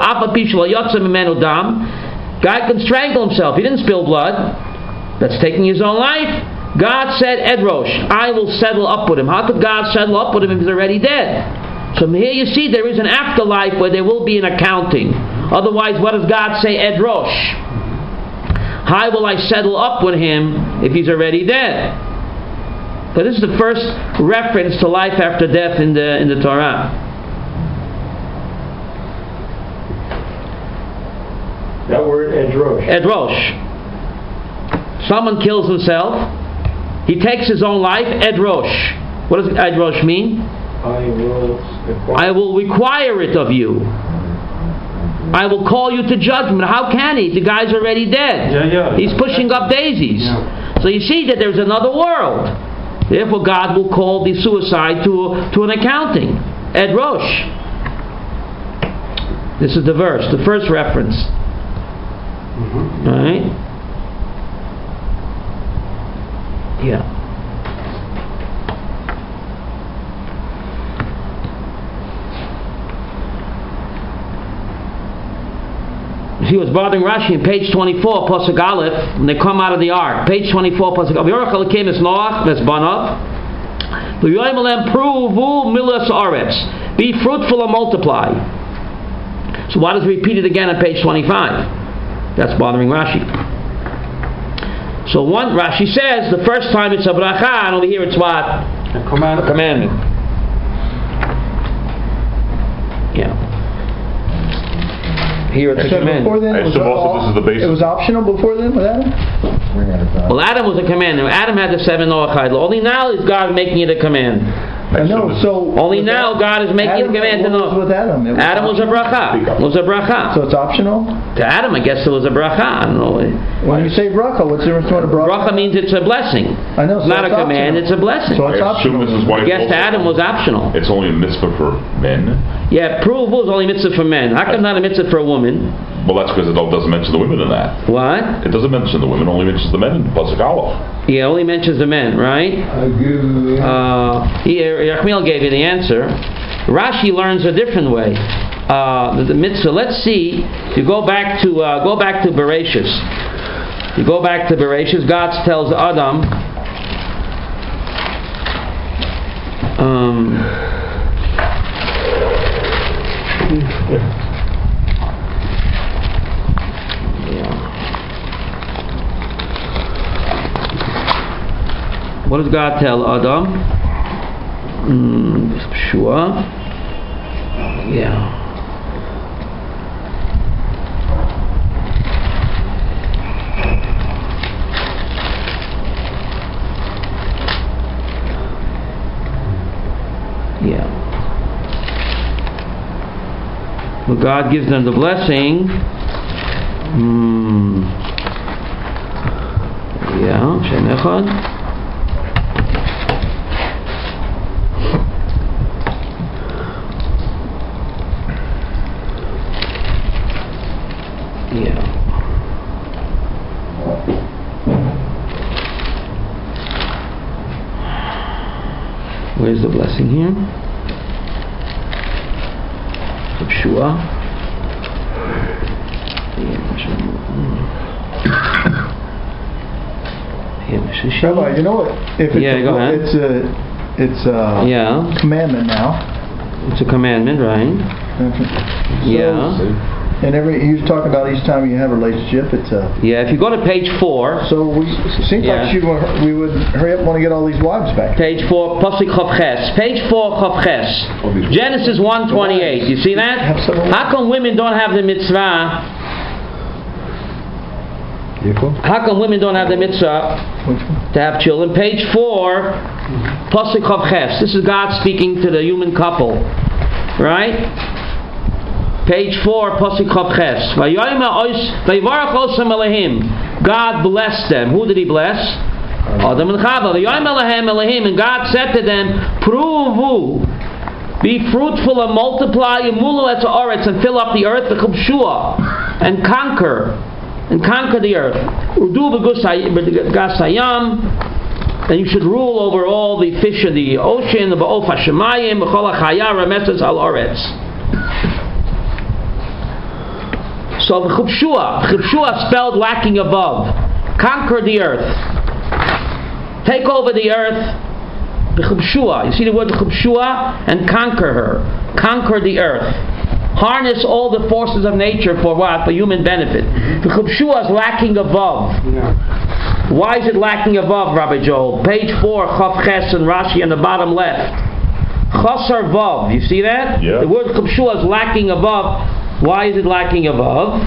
God can strangle himself. He didn't spill blood. That's taking his own life. God said, Edrosh, I will settle up with him. How could God settle up with him if he's already dead? So here you see there is an afterlife where there will be an accounting. Otherwise, what does God say? Ed Rosh. How will I settle up with him if he's already dead? But this is the first reference to life after death in the in the Torah. That word edrosh. Edrosh. Someone kills himself. He takes his own life. Edrosh. What does edrosh mean? I will. I will require it of you. I will call you to judgment. How can he? The guy's already dead. Yeah, yeah. He's pushing up daisies. Yeah. So you see that there's another world. Therefore, God will call the suicide to to an accounting. Ed Rosh. This is the verse, the first reference. Mm-hmm. All right. Yeah. He was bothering Rashi in page twenty-four, Pasuk Aleph, when they come out of the ark. Page twenty-four, Pasuk Aleph. Yorach Elokim es Noach, ves Banav. V'yoyim alem pruvu milas aretz. Be fruitful and multiply. So why does it repeat it again on page twenty-five? That's bothering Rashi. So one, Rashi says, the first time it's a bracha, and over here it's what? A commandment. A commandment. Yeah. Here it's a So before commandment. then, I it was, assume also all- this is the basis. it was optional before then with Adam? Well, Adam was a commandment. Adam had the seven Noachide. Only now is God making it a command. I know, so... Only with now Adam- God is making Adam, a command to what was Noah. with Adam? It Adam was a bracha. Was a bracha. So it's optional? To Adam, I guess it was a bracha. I don't know. When you say bracha, what's the difference between a bracha? Bracha means it's a blessing. I know, so It's not a it's command, optional. it's a blessing. So it's I assume optional. this is I why guess it's to also- Adam was optional. It's only a mitzvah for men. Yeah, prove was only mitzvah for men. How come not a mitzvah for a woman? Well, that's because it doesn't mention the women in that. What? It doesn't mention the women, only mentions the men in Pasuk Aleph. Yeah, only mentions the men, right? I give you the Uh, here, Yachmiel gave you the answer. Rashi learns a different way. Uh, the, the mitzvah. Let's see. You go back to uh, go back to Bereshis. You go back to Bereshis. God tells Adam. Um, yeah. What does God tell Adam? Mm, sure. Yeah. Yeah. Well, God gives them the blessing. Mm. Yeah. Shem Echad. Yeah. Where's the blessing here? Shua. Rabbi, you know what? If it's Yeah, a, go ahead. It's a, it's a Yeah, commandment now. it's a commandment, right? So, Yeah. And every you talk about each time you have a relationship, it's a. Yeah, if you go to page four, So we seems Yeah. like you were, we would hurry up and want to get all these wives back. page four, Pasuk Chav Ches. Page four, Chav Ches. Genesis one twenty-eight. You see that? Have some- How come women don't have the mitzvah? How come women don't have the mitzvah Which one? to have children? Page four, Pasuk Chav Ches. This is God speaking to the human couple, right? Page four, Pasuk Chav Ches. Vayivarach osam Elohim. God blessed them. Who did He bless? Adam and Chava. Vayoyim Elohem Elohim. And God said to them, Pruvu, be fruitful and multiply, Yemulu et haaretz, and fill up the earth, v'chubshua, and conquer, and conquer the earth. Udu b'gasayam, and you should rule over all the fish of the ocean, the ba'of hashemayim, b'chol ha'chaya, remetzes al haaretz. So Chubshua, Chubshua spelled lacking above. Conquer the earth. Take over the earth. B'chubshua. You see the word b'chubshua? And conquer her. Conquer the earth. Harness all the forces of nature for what? For human benefit. B'chubshua is lacking a vav. Why is it lacking a vav, Rabbi Joel? Page four, Chav Ches and Rashi on the bottom left. Chasar vav. You see that? Yeah. The word b'chubshua is lacking a vav. Why is it lacking a vav?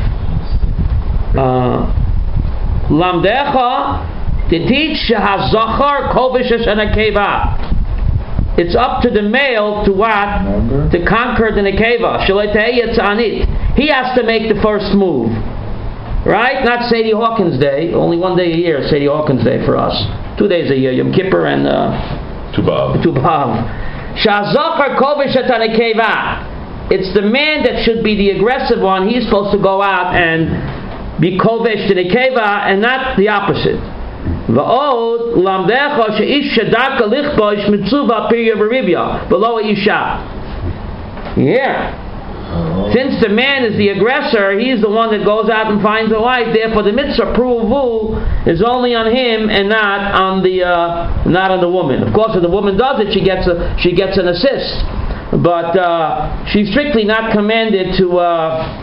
Uh, Lamdecha to teach shehazachar kovishes and akeva. It's up to the male to what? Remember? To conquer the nekeva. Shaletei anit. He has to make the first move, right? Not Sadie Hawkins Day. Only one day a year, Sadie Hawkins Day for us. Two days a year, Yom Kippur and uh, Tu B'Av. Tu B'Av. Shehazachar kovishes and akeva. It's the man that should be the aggressive one. He's supposed to go out and be kovesh to the nekeva, and not the opposite. Va'od lamdecha sheish shadaka lichbosh mitzuba pirya v'ribya below isha. Yeah. Since the man is the aggressor, he's the one that goes out and finds a wife. Therefore, the mitzvah pruvu is only on him and not on the uh, not on the woman. Of course, if the woman does it, she gets a she gets an assist, but uh, she's strictly not commanded to. Uh,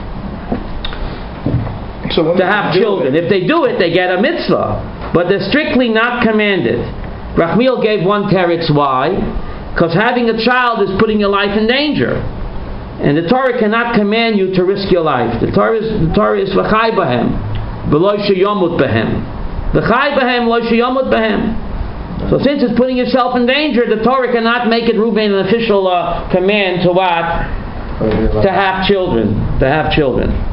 So to have children. If they do it, they get a mitzvah. But they're strictly not commanded. Rachmiel gave one teretz why. Because having a child is putting your life in danger. And the Torah cannot command you to risk your life. The Torah is the Torah is v'chai b'hem, v'lo sheyomut b'hem. V'chai b'hem, lo sheyomut b'hem. So since it's putting yourself in danger, the Torah cannot make it Reuben an official uh, command to what? To have children. To have children.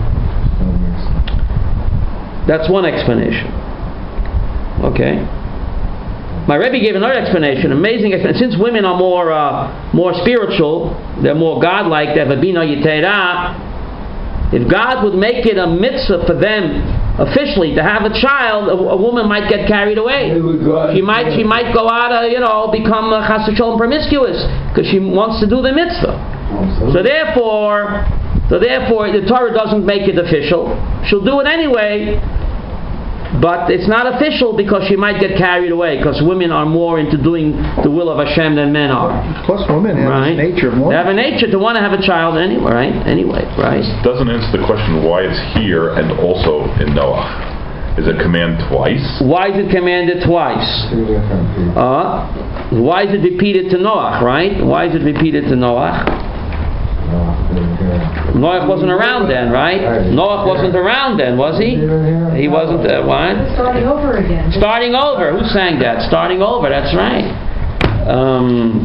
That's one explanation. Okay. My Rebbe gave another explanation, amazing explanation. Since women are more uh, more spiritual, they're more godlike, they have a bina yitera. If God would make it a mitzvah for them officially to have a child, a, a woman might get carried away. She might she might go out, uh, you know, become uh, chas v'sholom promiscuous because she wants to do the mitzvah. So therefore, so therefore, the Torah doesn't make it official. She'll do it anyway. But it's not official because she might get carried away, because women are more into doing the will of Hashem than men are. Plus women have right? a nature more. They have a nature to want to have a child anyway, right? Anyway, right? This doesn't answer the question why it's here and also in Noah. Is it command twice? Why is it commanded twice? Uh, why is it repeated to Noah, right? Why is it repeated to Noah? Noach wasn't around then, right? Noach wasn't around then, was he? He wasn't, uh, what? Starting over again. Starting over. Who sang that? Starting over, that's right. Um,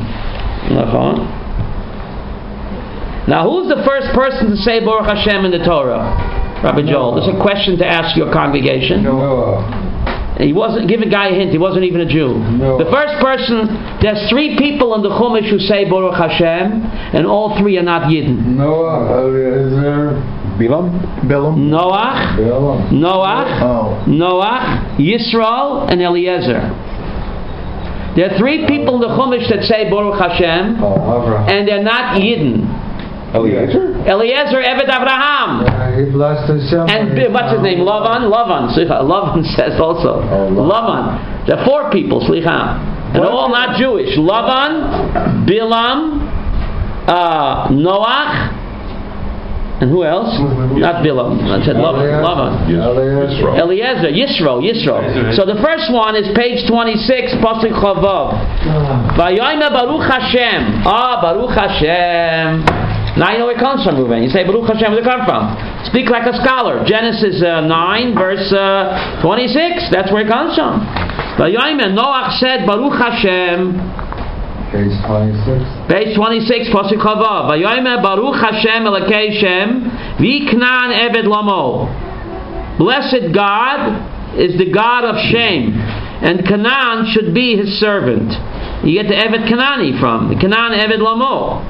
now, who's the first person to say Baruch Hashem in the Torah? Rabbi Joel. There's a question to ask your congregation. Noah. He wasn't, give a guy a hint, he wasn't even a Jew. No. The first person, there's three people in the Chumash who say Baruch Hashem, and all three are not Yidden. Noah, Eliezer, Bilam? Bilam. Noach, Bilam. Noach, Oh. Noach, Yisrael, and Eliezer. There are three people in the Chumash that say Baruch Hashem, Oh, Abraham. and they're not Yidden. Eliezer? Eliezer, Eved Abraham. Yeah, he blessed Hashem. And Bi- what's his name? Lavan? Lavan. Slicha. Lavan says also. Oh, Lavan. There are four people, Slicha. And all not Jewish. Lavan, Bilam, uh, Noach, and who else? Not Bilam. I said Lavan. Lavan. Yisrael. Eliezer, Yisro, Yisro. So the first one is page twenty-six, Pasuk Chavav. Vayayna Baruch Hashem. Ah, Baruch Hashem. Now you know where it comes from, Reuven. You say Baruch Hashem, where does it come from? Speak like a scholar. Genesis uh, nine, verse uh, twenty-six. That's where it comes from. Vayayna, Noach said Baruch Hashem. Page twenty-six. Page twenty-six, Pasuk Chavav. Vayayna Baruch Hashem Elokei Shem V'Knan Eved Lamo. Blessed God is the God of Shem, and Canaan should be his servant. You get the Eved Kanani from the Canaan Eved Lamo.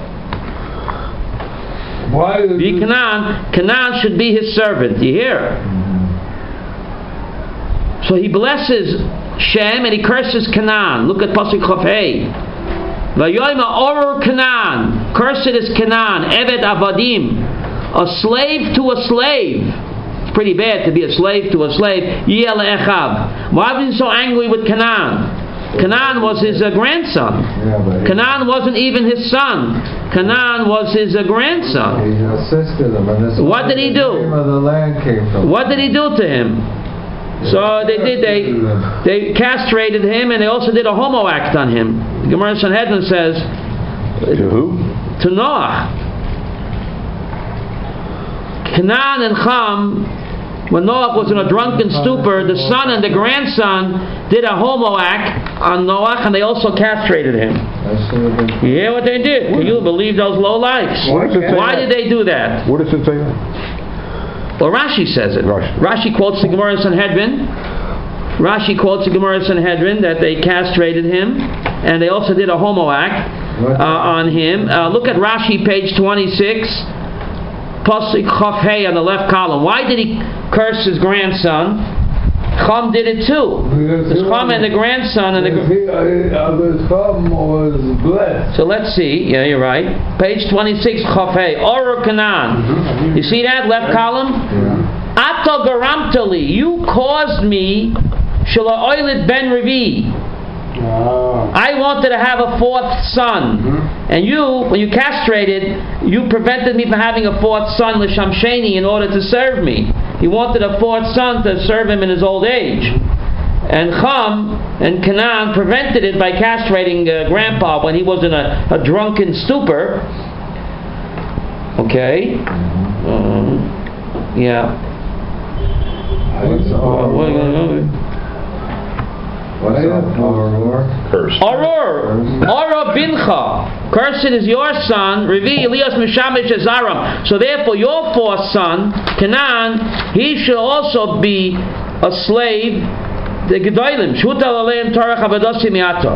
Why did Be you- Canaan, Canaan should be his servant. You hear? So he blesses Shem and he curses Canaan. Look at Pasuk Chav Hey. Vayoyma Oror Canaan. Cursed is Canaan. Eved Avadim. A slave to a slave. It's pretty bad to be a slave to a slave. Yeh le'echav. Why was he so angry with Canaan? Canaan was his uh, grandson. Yeah, but Canaan wasn't even his son. Canaan was his uh, grandson. he assisted him. And this What did he do? The name of the land came from. What did he do to him? So they did, they they castrated him, and they also did a homo act on him. The Gemara Sanhedrin says, To who? to Noah. Canaan and Ham, when Noah was in a drunken stupor, the son and the grandson did a homo act on Noah, and they also castrated him. That should have been. You hear what they did? Can you believe those low lives? Where does it say Why that? did they do that? Where does it say that? Well, Rashi says it. Rashi. Rashi quotes the Gemara in Sanhedrin. Rashi quotes the Gemara in Sanhedrin that they castrated him, and they also did a homo act uh, on him. Uh, look at Rashi, page twenty-six, Pasuk Chaf Hey on the left column. Why did he curse his grandson? Chum did it too. Because Chum and the grandson and the. He, uh, his Chum was blessed. So let's see. Yeah, you're right. Page twenty-six, Chaf Hey, Or Canaan. You see that left column? Yeah. Ato garamtali, you caused me shala oilet ben revi. I wanted to have a fourth son, and you, when you castrated, you prevented me from having a fourth son, l'shamsheni, in order to serve me. He wanted a fourth son to serve him in his old age, and Chum and Canaan prevented it by castrating uh, Grandpa when he was in a, a drunken stupor. Okay, um, yeah. What's What- what- Aror? What's Aror? Cursed. Arur, Arur bincha. Cursed is your son, Revi Elias Mishamish Azaram. So therefore, your fourth son, Canaan, he should also be a slave. The Gedolim, Shuta Laleim Torah Chavadasi Miato.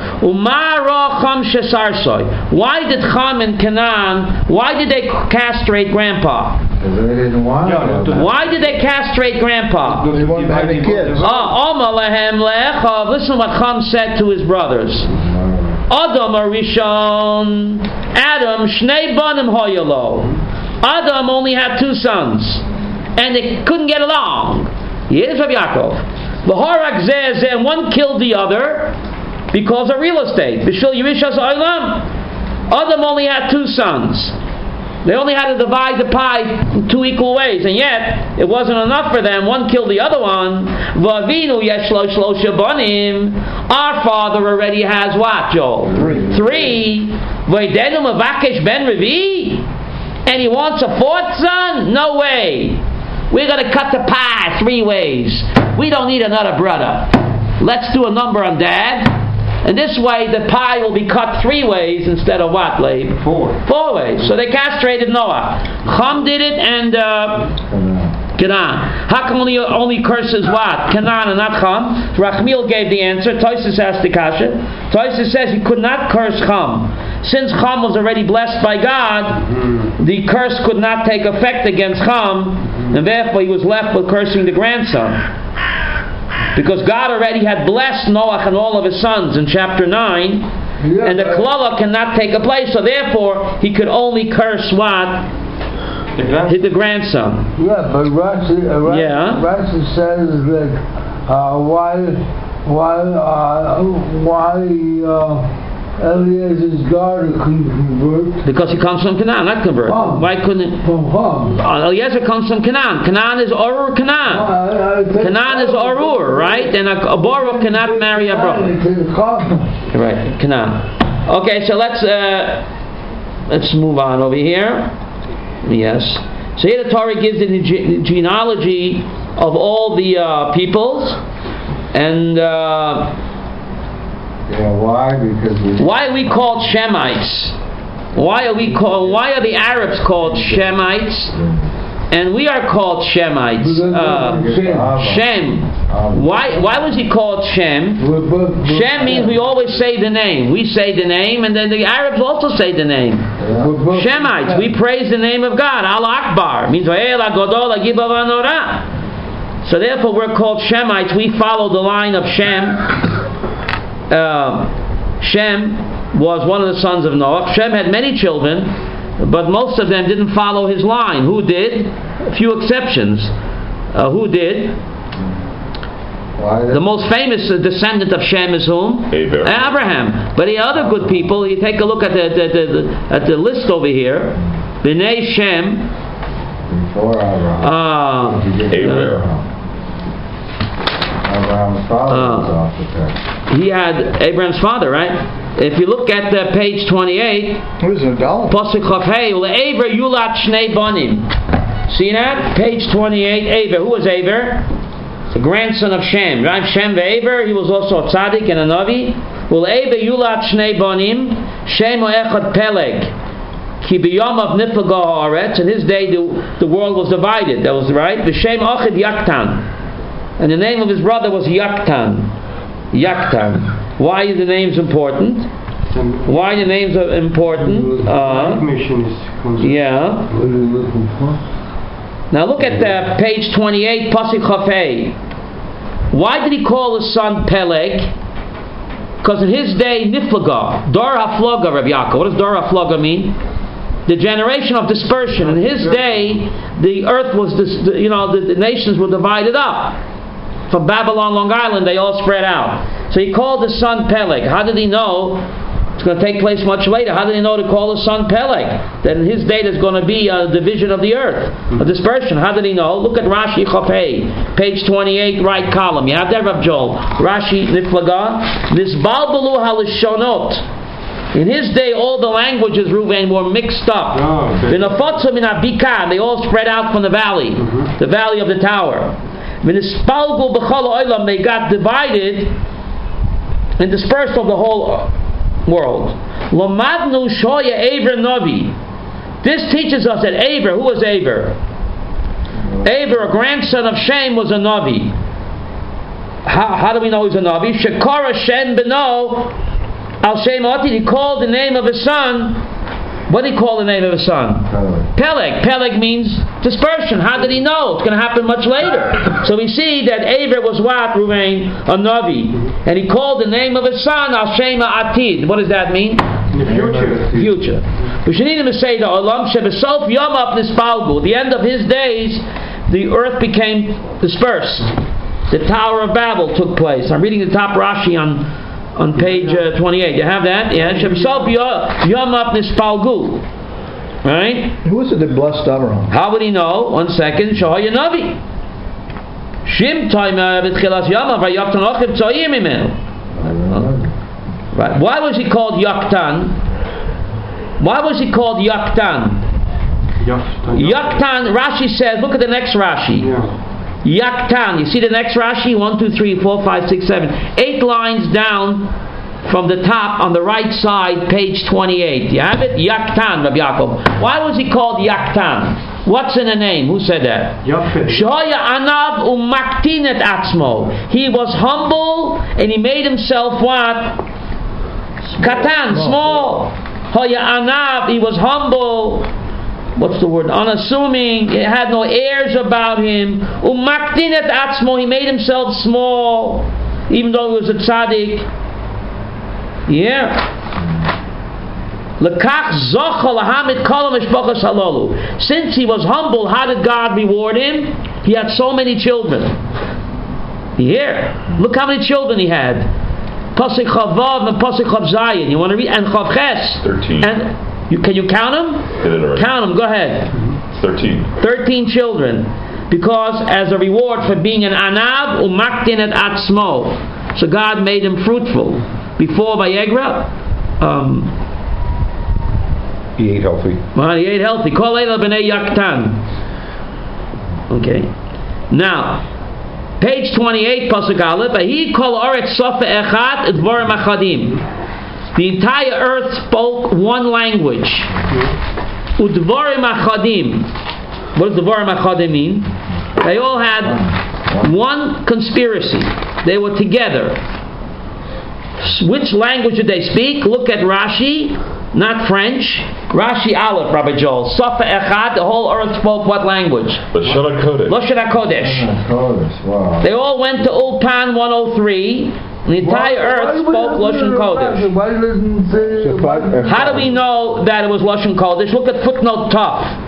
Umara Cham Shesarsoi. Why did Cham and Canaan? Why did they castrate Grandpa? Because they didn't want him. Why did they castrate Grandpa? They wanted to have the kids. Ah, Oma lehem le'echav. Listen what Cham said to his brothers. Adam Arishon, Adam Shnei Banim Hoyalo. Adam only had two sons, and they couldn't get along. Here's Rabbi Yaakov. L'horak zeh zeh, and one killed the other because of real estate. B'shil Yerishas Olam. Adam only had two sons. They only had to divide the pie in two equal ways, and yet it wasn't enough for them. One killed the other one. Vavinu yeshlo shlosha banim. Our father already has what, Joel? Three. Three. V'idenu mavakesh ben revi, and he wants a fourth son? No way. We're going to cut the pie three ways. We don't need another brother. Let's do a number on Dad. And this way the pie will be cut three ways instead of what, Leib? Four. Four ways. So they castrated Noah. Chum did it, and uh, Canaan. How come only, only curses what? Canaan and not Chum? Rachmiel gave the answer. Tosis asked the kasha. Tosis says he could not curse Chum. Since Chum was already blessed by God, mm-hmm. the curse could not take effect against Chum, mm-hmm. and therefore he was left with cursing the grandson. Because God already had blessed Noah and all of his sons in chapter nine, yeah, and the klala cannot take a place, so therefore he could only curse what? The grandson. The grandson. Yeah, but Rashi, uh, Rashi, yeah. Rashi says that uh, why, why, uh, why uh, Eliezer's daughter couldn't convert? Because he comes from Canaan, not convert. Oh. Why couldn't it? From Ham. Uh, Eliezer comes from Canaan. Canaan is Arur Canaan. Uh, Canaan is Arur, right? And a, a Baruch cannot marry a brother. Right, Canaan. Okay, so let's uh, let's move on over here. Yes. So here the Torah gives the ge- genealogy of all the uh, peoples, and. Uh, Yeah, why? Because we why are we called Shemites? Why are we called? Why are the Arabs called Shemites? And we are called Shemites. Uh, Shem. Why? Why was he called Shem? Shem means we always say the name. We say the name, and then the Arabs also say the name. Shemites. We praise the name of God. Allah Akbar means so therefore we're called Shemites. We follow the line of Shem. Uh, Shem was one of the sons of Noah. Shem had many children, but most of them didn't follow his line. Who did? A few exceptions. Uh, who did? Why The most famous uh, descendant of Shem is whom? Abraham. Abraham. But the other good people, you take a look at the, the, the, the at the list over here. B'nai Shem. Before Abraham. Uh, Abraham. Abraham's father was Uh, off the text. he had Abraham's father, right? If you look at uh, page twenty-eight, Who's an adult? Pasuk Chaf Hey, Ule'ever yulat shnei banim. See that? Page twenty-eight, Aver. Who was Aver? The grandson of Shem. Right? Shem ve'Aver. He was also a tzaddik and a navi. Ule'ever yulat shnei banim. Shem o'echad peleg. Ki b'yom of niflaga haaretz. In his day, the, the world was divided. That was right. V'shem ochid yaktan. And the name of his brother was Yaktan. Yaktan. Why are the names important? Why the names are important? Uh, mission is yeah. What are you looking for? Now look at uh, page twenty-eight, Pasuk Chafei. Why did he call his son Peleg? Because in his day, Niflaga, Dor HaFlaga, Rabbi Yaakov. What does Dor HaFlaga mean? The generation of dispersion. In his day, the earth was, dis- you know, the, the nations were divided up. From Babylon, Long Island, they all spread out. So he called his son Peleg. How did he know? It's going to take place much later. How did he know to call his son Peleg? That in his day there's going to be a division of the earth, a dispersion. How did he know? Look at Rashi Chafei, page twenty-eight, right column. You have that, Rav Joel. Rashi Niflaga. Nisbalbalu halishonot. In his day, all the languages, Reuven, were mixed up. Oh, okay. They all spread out from the valley, Mm-hmm. the valley of the tower. They got divided and dispersed of the whole world. This teaches us that Aver, who was Aver? Aver, a grandson of Shem, was a Navi. How, how do we know he's a Navi? Shekara Shem Beno Al Shem Ati. He called the name of his son. What did he call the name of his son? Peleg. Peleg means dispersion. How did he know? It's going to happen much later. So we see that Aver was what, Ruvain? A Navi. And he called the name of his son Al Shema Atid. What does that mean? In the future. Future. We should need him to say the Olam Shebesof Yom Up Nispalgu. At the end of his days, the earth became dispersed. The Tower of Babel took place. I'm reading the top Rashi on on page uh, twenty-eight. You have that? Yeah. Shebesof Yom Up Nispalgu. Right? Who was it that blessed Abraham? How would he know? One second. Shahaya Navi. Shim Taima B'tchilas Yama Vayaktan Ochiv Tzoyim Imenu. Right. Why was he called Yaktan? Why was he called Yaktan? Yaktan, Rashi says, look at the next Rashi. Yeah. Yaktan, you see the next Rashi? One, two, three, four, five, six, seven. Eight lines down from the top on the right side, page twenty-eight. You have it? Yaktan, Rabbi Yaakov. Why was he called Yaktan? What's in the name? Who said that? Shoya Anav Umaktinet Atzmo. He was humble and he made himself what? Katan, small. Hoya Anav, he was humble. What's the word? Unassuming. He had no airs about him. Umaktinet Atzmo. He made himself small, even though he was a tzaddik. Yeah. Since he was humble, how did God reward him? He had so many children. Here, look how many children he had. Pasuk Chavav and Pasuk Chav Zayin. You want to read? And Chav Ches. Thirteen. And you, can you count them? Hit it already. Count them. Go ahead. Thirteen. Thirteen children. Because as a reward for being an Anav, Umaktin et Atzmo. So God made him fruitful. Before Vayegra, um, He ate healthy. well, he ate healthy. Kol Eila b'nei Yaktan. Okay. Now, page twenty-eight, Pasuk Aleph. He kol oretz sofa echad dvorim achadim. The entire earth spoke one language. Udvorim achadim. What does dvorim achadim mean? They all had one conspiracy. They were together. Which language did they speak? Look at Rashi, not French. Rashi Aleph, Rabbi Joel. Safa Echad, the whole earth spoke what language? Lashon HaKodesh. Lashon HaKodesh. Wow. They all went to Ulpan one oh three. The entire earth spoke Lashon Kodesh. Why doesn't say? How do we know that it was Lashon Kodesh? Look at footnote Taf.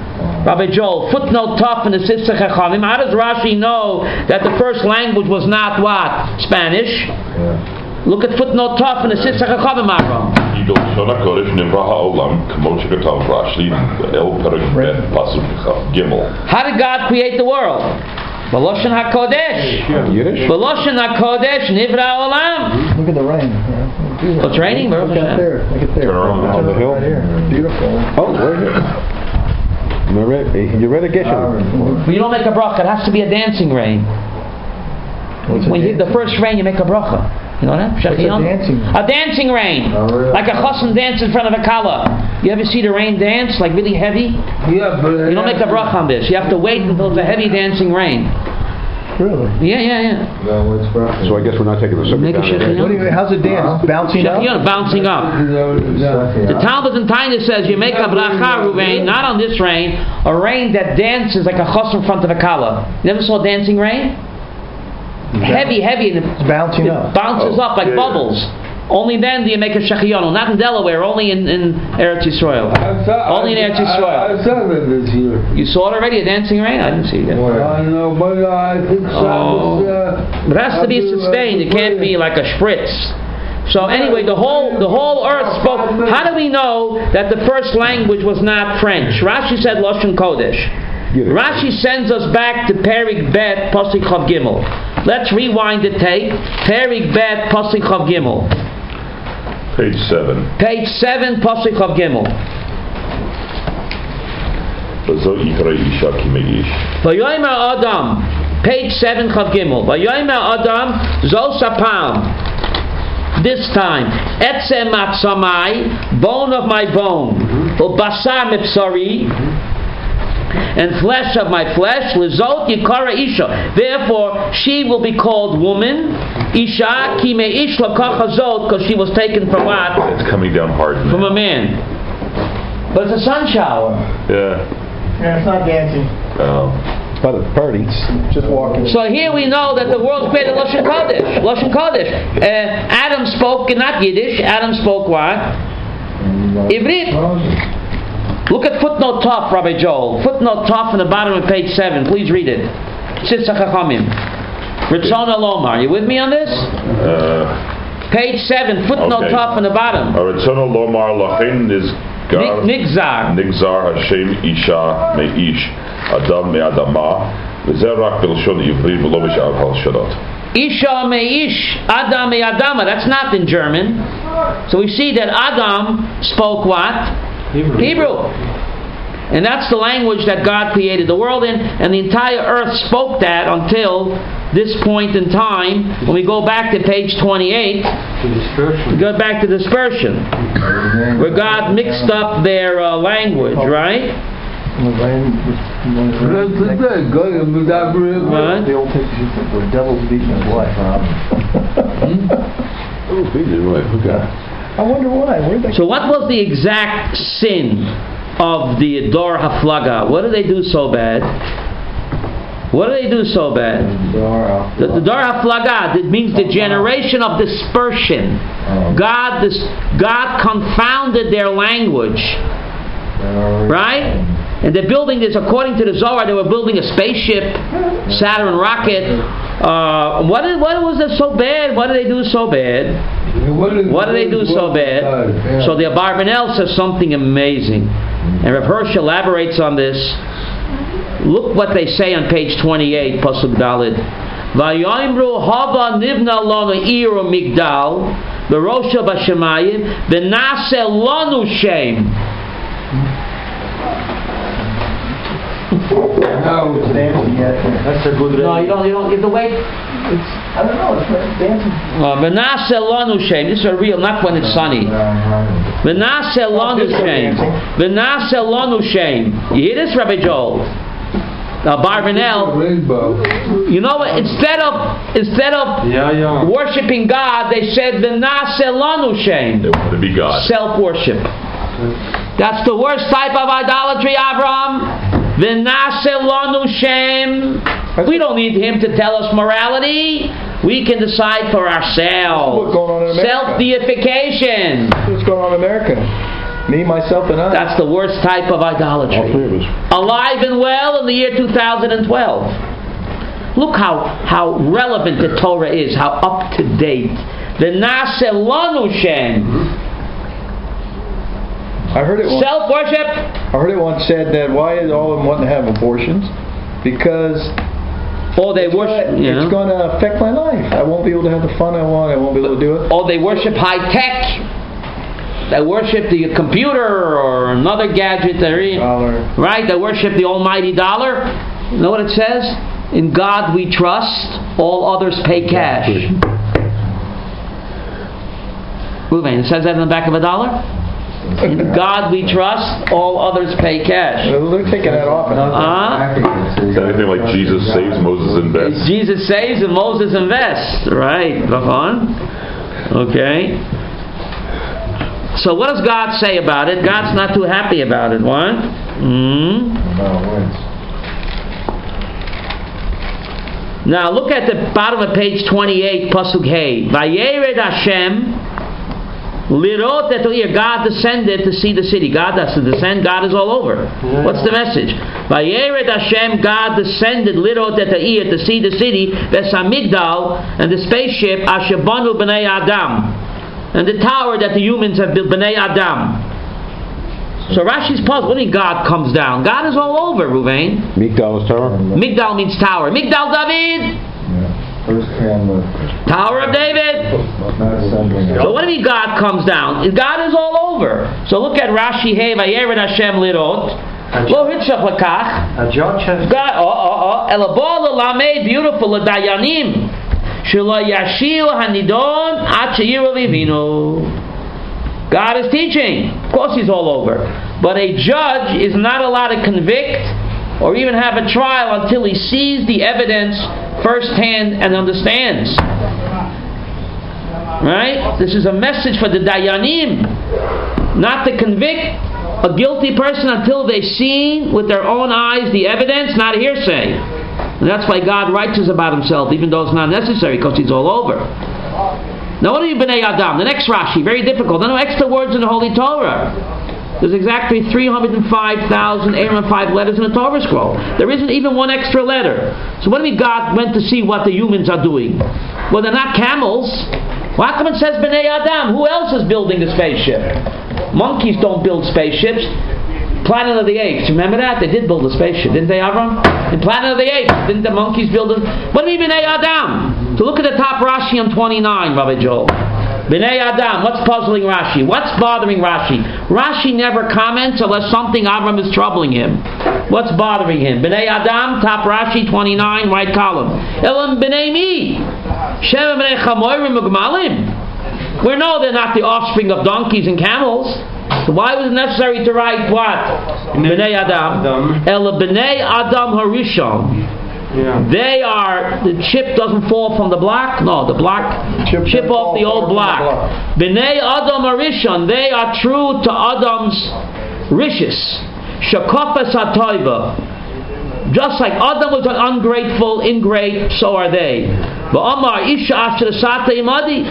Rabbi Joel, footnote tough in the Sifsei Chachamim. How does Rashi know that the first language was not what? Spanish? Yeah. Look at footnote tough in the Sifsei Chachamim, Avram. בלשון הקודש נברא העולם כמו שכתב רש"י אל פרק ב' פסוק ג'. How did God create the world? B'loshen HaKodesh. Yiddish? B'loshen HaKodesh nivra olam. Look at the rain. Yeah. It's raining, Baruch Look out Hashem. there. Look at there. Turn around on the hill. Right here. Beautiful. Oh, where is it? You read, you read a Geshem. But you don't make a bracha. It has to be a dancing rain. What's When it you hit the first rain, you make a bracha. You know that? What's a dancing? A dancing rain. Oh, really? Like a chassan dance in front of a kala. You ever see the rain dance, like really heavy? Yeah, but You don't make a bracha on this. You have to wait until it's a heavy dancing rain. Really? Yeah, yeah, yeah. So I guess we're not taking the subject Make a down shechina. there. What do you, how's it dance? Bouncing up? Shechina, bouncing up. The Talmud in Taina says you make a bracha, Ruvain, not on this rain, a rain that dances like a chas in front of a kala. You never saw dancing rain? Heavy, heavy, and it It's bouncing up. bounces Oh, up like yeah, bubbles. Only then do you make a shechiyonu. Not in Delaware, only in, in Eretz Yisrael. I saw, Only in I, Eretz I, Yisrael. I saw that this year. You saw it already, a dancing rain? I didn't see it yet. I know, but I think Oh. Shabbos, uh, But it has to be sustained. It can't be like a spritz. So anyway, the whole the whole earth spoke. How do we know that the first language was not French? Rashi said Lashon Kodesh. Yiddish. Rashi sends us back to Perik Bet Pasuk Chav Gimel. Let's rewind the tape. Perik Bet Pasuk Chav Gimel. Page seven. Page seven, Pasuk Chav Gimel. וזו יקרא אישה כמאיש. Vayomer Adam. Page seven, Chav Gimel. Vayomer Adam Zos Apam. This time, Etzem Matsamai, bone of my bone, Ubasar Mipsari, and flesh of my flesh, Lizot Yikara Isha. Therefore, she will be called woman, Isha Ki Meish Lakachazot, because she was taken from what? It's coming down hard now. From a man. But it's a sun shower. Yeah. Yeah, it's not dancing. Oh. By the parties. Just walking. So here we know that the world created Lashon Kodesh. Lashon Kodesh. Uh, Adam spoke not Yiddish. Adam spoke what? Ivrit. Look at footnote top, Rabbi Joel. Footnote top in the bottom of page seven. Please read it. Sifsei Chachamim. Ritzon Alomar. Are you with me on this? Uh, Page seven. Footnote Okay. top in the bottom. הרצונו לומר לכן נסגר Nigzar. נגזר השם אישה מאיש אדם מאדמה וזה רק בלשון עברי ולא בשאר הלשונות. Isha meish Adam me'adama. That's not in German. So we see that Adam spoke what? Hebrew. Hebrew. And that's the language that God created the world in, and the entire earth spoke that until this point in time. When we go back to page twenty-eight, we go back to dispersion, where God mixed up their uh, language, right? that's the thing. Go to the What? The old picture where devils beating his wife. Oh, okay. I wonder why. Where'd they So what was the exact sin of the Dor Haflaga? What did they do so bad? What did they do so bad? The, the Dor Haflaga, it means the generation of dispersion. God, this, God confounded their language. Right? And they're building this, according to the Zohar, they were building a spaceship, Saturn rocket. Uh, what, is, what was it so bad? What did they do so bad? What did they do so bad? So the Abarbanel says something amazing. And Rav Hirsch elaborates on this. Look what they say on page twenty-eight, Pasuk Dalid. Vayoimru hava nivna lanu iru migdal v'rosha b'shemayim v'naseh lanu shem. No, it's dancing yet. That's a good No, you don't. You don't. You have to wait. I don't know. It's not dancing. V'naseh lanu shem. This is a real, not when it's sunny. V'naseh lanu shem. V'naseh lanu shem. You hear this, Rabbi Joel? Now, Barbanel. Rainbow. You know what? Instead of instead of Yeah, yeah. worshiping God, they said v'naseh lanu shem. They want to be God. Self-worship. That's the worst type of idolatry, Abraham. V'naseh lanu shem. We don't need him to tell us morality. We can decide for ourselves. What's going on in America? Self-deification. What's going on in America? Me, myself, and I. That's the worst type of idolatry. All three of us. Alive and well in the year two thousand twelve. Look how, how relevant the Torah is, how up to date. V'naseh lanu Shem. I heard it once. Self-worship. I heard it once said that why is all of them wanting to have abortions? Because Or they worship, you know. it's going to affect my life. I won't be able to have the fun I want. I won't be able to do it. Or they worship high tech. They worship the computer or another gadget. They're Dollar. right. They worship the almighty dollar. You know what it says? In God we trust. All others pay cash. Ruvain, it says that in the back of a dollar. In God we trust. All others pay cash. They're taking that off. Uh, Is that anything like Jesus saves, Moses invests? Jesus saves and Moses invests. Right. Vachon. Okay. So what does God say about it? God's not too happy about it. What? Mm. Now look at the bottom of page twenty-eight, Pasuk Hey. Vayered Hashem lirot et oir. God descended to see the city. God has to descend. God is all over. What's the message? Vayered Hashem. God descended lirot et oir to see the city. Vesamigdal and the spaceship asher banu b'nei Adam. And the tower that the humans have built, B'nai Adam. So Rashi's puzzled. What do you mean God comes down? God is all over, Ruvain. Migdal is tower? Migdal means tower. Migdal David! Tower of David! So what do you mean God comes down? God is all over. So look at Rashi, Hey, Vayered Hashem Lirot. Lo Hitzach Lakach. A judge has God, oh, oh, oh. Elabol Lamed, beautiful, Dayanim. God is teaching. Of course he's all over. But a judge is not allowed to convict or even have a trial until he sees the evidence firsthand and understands. Right? This is a message for the Dayanim. Not to convict a guilty person until they've seen with their own eyes the evidence, not a hearsay. And that's why God writes about himself, even though it's not necessary, because he's all over. Now what do you B'nai Adam? The next Rashi, very difficult. There are no extra words in the Holy Torah. There's exactly three hundred five thousand eight hundred five letters in the Torah scroll. There isn't even one extra letter. So what do you mean God went to see what the humans are doing? Well, they're not camels. Well, how come it says B'nai Adam? Who else is building the spaceship? Monkeys don't build spaceships. Planet of the Apes, remember that? They did build a spaceship, didn't they, Avram? In Planet of the Apes, didn't the monkeys build it? What do you mean B'nai Adam? So look at the top Rashi on twenty-nine, Rabbi Joel. B'nai Adam, what's puzzling Rashi? What's bothering Rashi? Rashi never comments unless something Avram is troubling him. What's bothering him? B'nai Adam, top Rashi, twenty-nine, right column. Elam B'nai Mi. Shem B'nai Chamorim Ugmalim. We know they're not the offspring of donkeys and camels. So why was it necessary to write what? B'nai Adam. Ela B'nai Adam Harishon. Yeah. They are, the chip doesn't fall from the block. No, the block, chip, chip off the old block. B'nai Adam Harishon. They are true to Adam's rishis. Shakofas HaToiva. Just like Adam was an ungrateful, ingrate, so are they. Ba'amar Isha Asher Sata Imadi.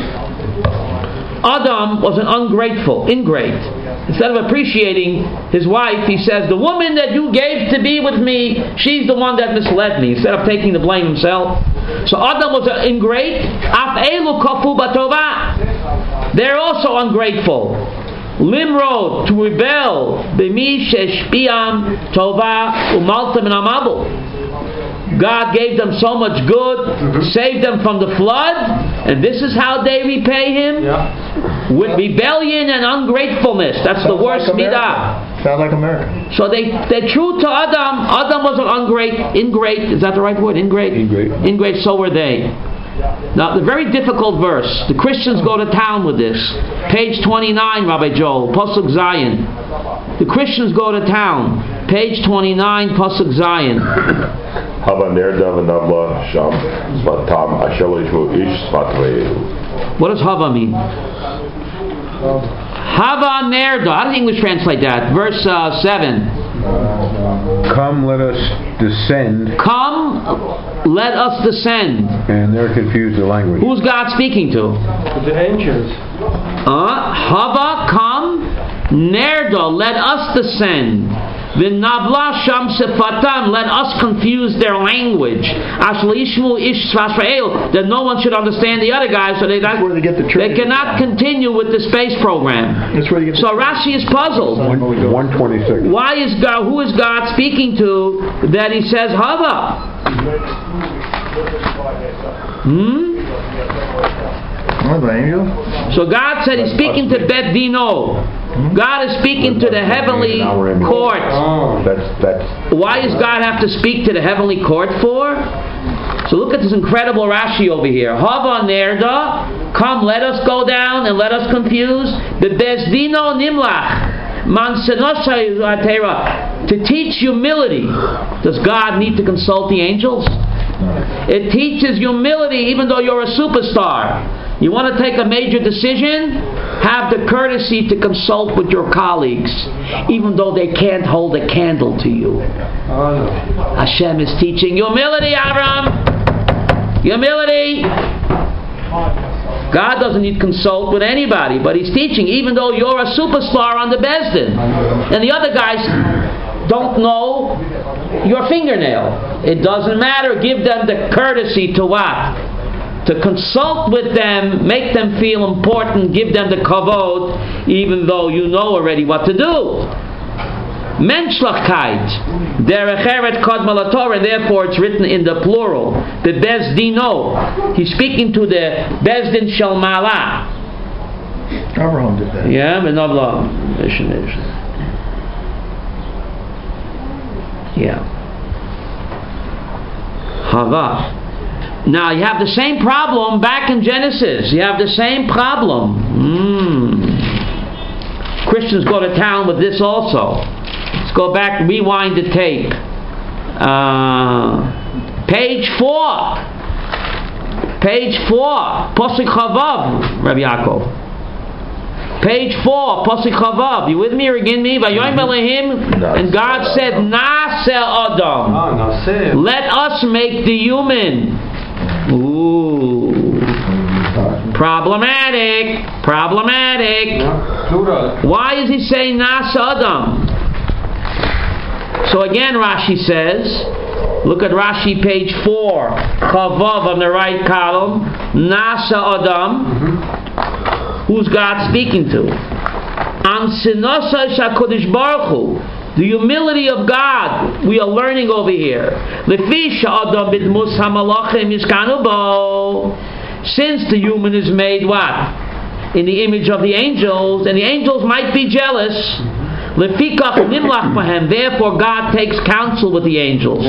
Adam was an ungrateful, ingrate. Instead of appreciating his wife, he says, the woman that you gave to be with me, she's the one that misled me, instead of taking the blame himself. So Adam was an ingrate. Af elu kafu batova. They're also ungrateful. Limrod, to rebel. B'mi sheshpiam tova umalta min amabel. God gave them so much good, mm-hmm. saved them from the flood, and this is how they repay Him? Yeah. With rebellion and ungratefulness. That's Sounds the worst like midah. Sounds like America. So they, they're true to Adam. Adam was an ungrate, ingrate, is that the right word? Ingrate? Ingrate. Ingrate, so were they. Now, the very difficult verse. The Christians go to town with this. Page twenty-nine, Rabbi Joel, Pasuk Zion. The Christians go to town. Page twenty-nine, Pasuk Zion. Hava nerda v'navla sham zvatam asher lo yishvu ish zvatveihu. What does Hava mean? Hava nerda. How does the English translate that? Verse uh, seven. Come, let us descend. Come, let us descend. And they're confused the language. Who's God speaking to? The angels. Uh, Hava, come. Nerda, let us descend. V'nabla sham sefatam, let us confuse their language. Ashla ishmu ish svasrael, that no one should understand the other guys, so they, That's where they get the they Trinity cannot from. continue with the space program. That's where they get the So Rashi is puzzled. one twenty-six. Why is God, who is God speaking to that he says Hava? Hmm? Oh, the angel? So God said he's speaking to Bet Dino. God is speaking to the heavenly court. That's, that's, Why does God have to speak to the heavenly court for? So look at this incredible Rashi over here. Hava nerda, come let us go down and let us confuse. The Bezdino nimlach. To teach humility. Does God need to consult the angels? It teaches humility even though you're a superstar. You want to take a major decision? Have the courtesy to consult with your colleagues, even though they can't hold a candle to you. Hashem is teaching humility, Avram. Humility. God doesn't need to consult with anybody, but He's teaching, even though you're a superstar on the Bezdin, and the other guys don't know your fingernail. It doesn't matter. Give them the courtesy to what? To consult with them, make them feel important, give them the kavod, even though you know already what to do. Menschlichkeit, derech eret kodma laTorah, therefore it's written in the plural. The Bezdino, he's speaking to the Bezdin Shel Ma'ala. Abraham did that. Yeah, Menavla. Yeah. Hava. Now you have the same problem back in Genesis. You have the same problem. Mm. Christians go to town with this also. Let's go back, rewind the tape. Uh, page four. Page four. Posik Chavav, Rabbi Yaakov. Page four, Posik Chavav. You with me or against me? Vayoyim Elohim, and God said, Naseh Adam. Let us make the human. Ooh. Problematic. Problematic. Why is he saying Nas Adam? So again Rashi says, look at Rashi page four, Chavav on the right column, Nas Adam. Who's God speaking to? Am Sinasa Shakodesh Baruch Hu. The humility of God we are learning over here. Since the human is made what? In the image of the angels, and the angels might be jealous. Therefore God takes counsel with the angels.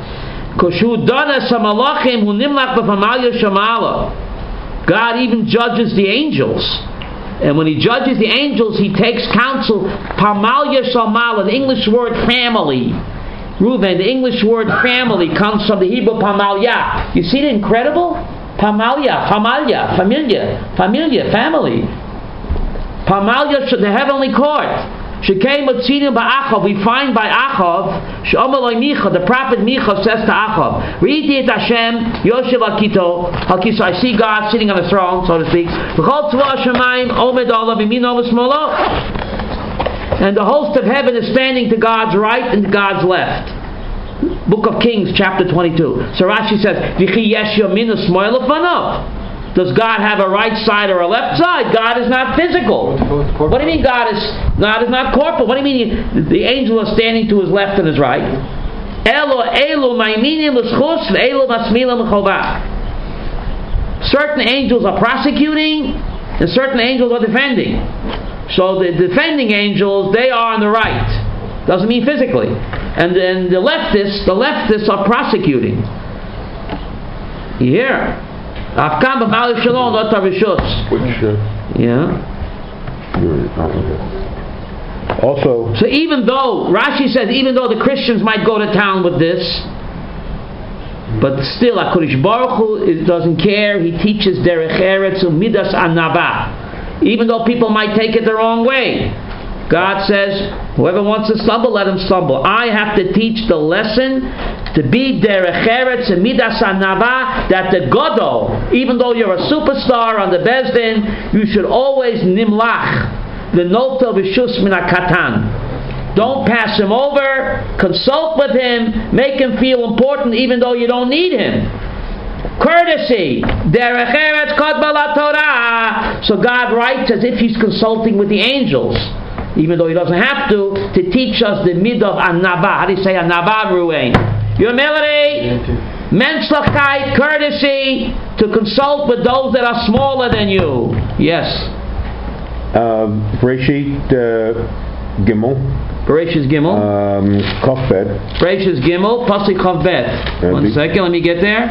God even judges the angels. And when he judges the angels, he takes counsel. Pamalya Shamala, the English word family. Reuven, the English word family comes from the Hebrew Pamalya. You see the incredible? Pamalya, Pamalya, familia, familia, family. Pamalya, the heavenly court. Shekei Motzinim ba'Achav, we find by Achav, Sh'omaloi Micha, the prophet Micha says to Achav, Re'iti et Hashem, Yoshev Akito, Hakiso, I see God sitting on the throne, so to speak. V'chol tzva Hashemayim, Omed Olav, Yimino v'Shmolo. And the host of heaven is standing to God's right and to God's left. Book of Kings, chapter twenty-two. So Rashi says, V'chi yesh yamin u'smoil u'fanav. Does God have a right side or a left side? God is not physical. What do you mean God is God is not corporal? What do you mean the angel is standing to his left and his right? Elo elu ma'iminim l'schus ve'elu masmilim l'chovah. Certain angels are prosecuting and certain angels are defending. So the defending angels, they are on the right. Doesn't mean physically. And then the leftists, the leftists are prosecuting. Here. Afkam b'malif shalom lo tarishus. Yeah. Also. So even though Rashi says, even though the Christians might go to town with this, but still, HaKadosh Baruch Hu doesn't care. He teaches derech eretz u'midas anava. Even though people might take it the wrong way, God says, whoever wants to stumble, let him stumble. I have to teach the lesson to be derech eretz and midas anava, that the gadol, even though you're a superstar on the Bezdin, you should always nimlach, V'notel b'shus min hakatan. Don't pass him over. Consult with him. Make him feel important even though you don't need him. Courtesy. Derech eretz kodbal Torah. So God writes as if He's consulting with the angels, even though He doesn't have to, to teach us the mid of anava. How do you say anava, Ruvain? Humility, menschlichkeit, courtesy, to consult with those that are smaller than you. Yes. Um, Breshit uh, Gimel. Bereshis Gimel. Um, Kofbet. Bereshis Gimel, Pasuk Kofbet. One second, let me get there.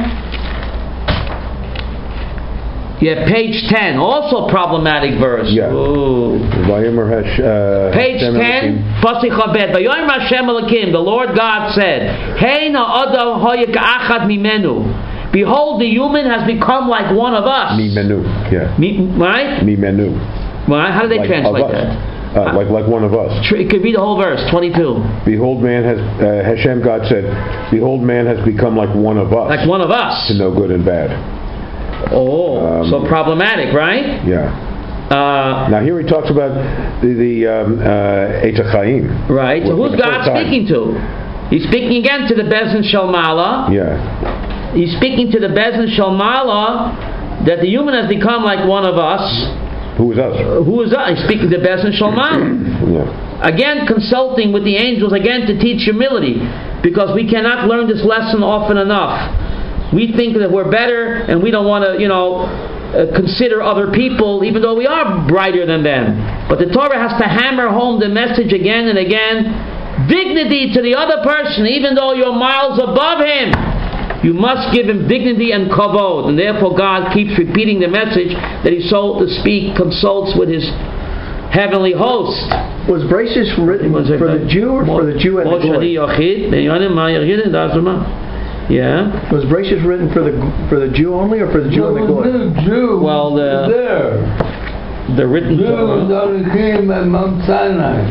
Yeah, page ten, also problematic verse. Yeah. Ooh. Page ten, Pasuk Kofbet. Vayomer Hashem Elokim, the Lord God said, Hey na adam hoya ka'achad mimenu. Behold, the human has become like one of us. Mimenu. Yeah. Mi, right? Mimenu. Right? How do they like translate that? Uh, like like one of us. It could be the whole verse, twenty-two. Behold, man has uh, Hashem God said, behold, man has become like one of us. Like one of us. To know good and bad. Oh, um, so problematic, right? Yeah. Uh, now here he talks about the the um, uh, Eitz Chaim. Right. So who's God speaking to? He's speaking again to the Bezin Shalmala. Yeah. He's speaking to the Bezin Shalmala that the human has become like one of us. Who is us? Uh, who is us? He's speaking to Bezin Shalmala. Yeah. Again, consulting with the angels, again to teach humility, because we cannot learn this lesson often enough. We think that we're better, and we don't want to, you know, uh, consider other people, even though we are brighter than them. But the Torah has to hammer home the message again and again. Dignity to the other person, even though you're miles above him. You must give him dignity and kavod, and therefore God keeps repeating the message that He, so to speak, consults with His heavenly host. Was Bereshis written for the Jew or for the Jew and the Goy? Yeah. Was Bereshis written for the for the Jew only or for the Jew no, and the Goy? The Jew well, the there. the written Jews Torah. only came at Mount Sinai.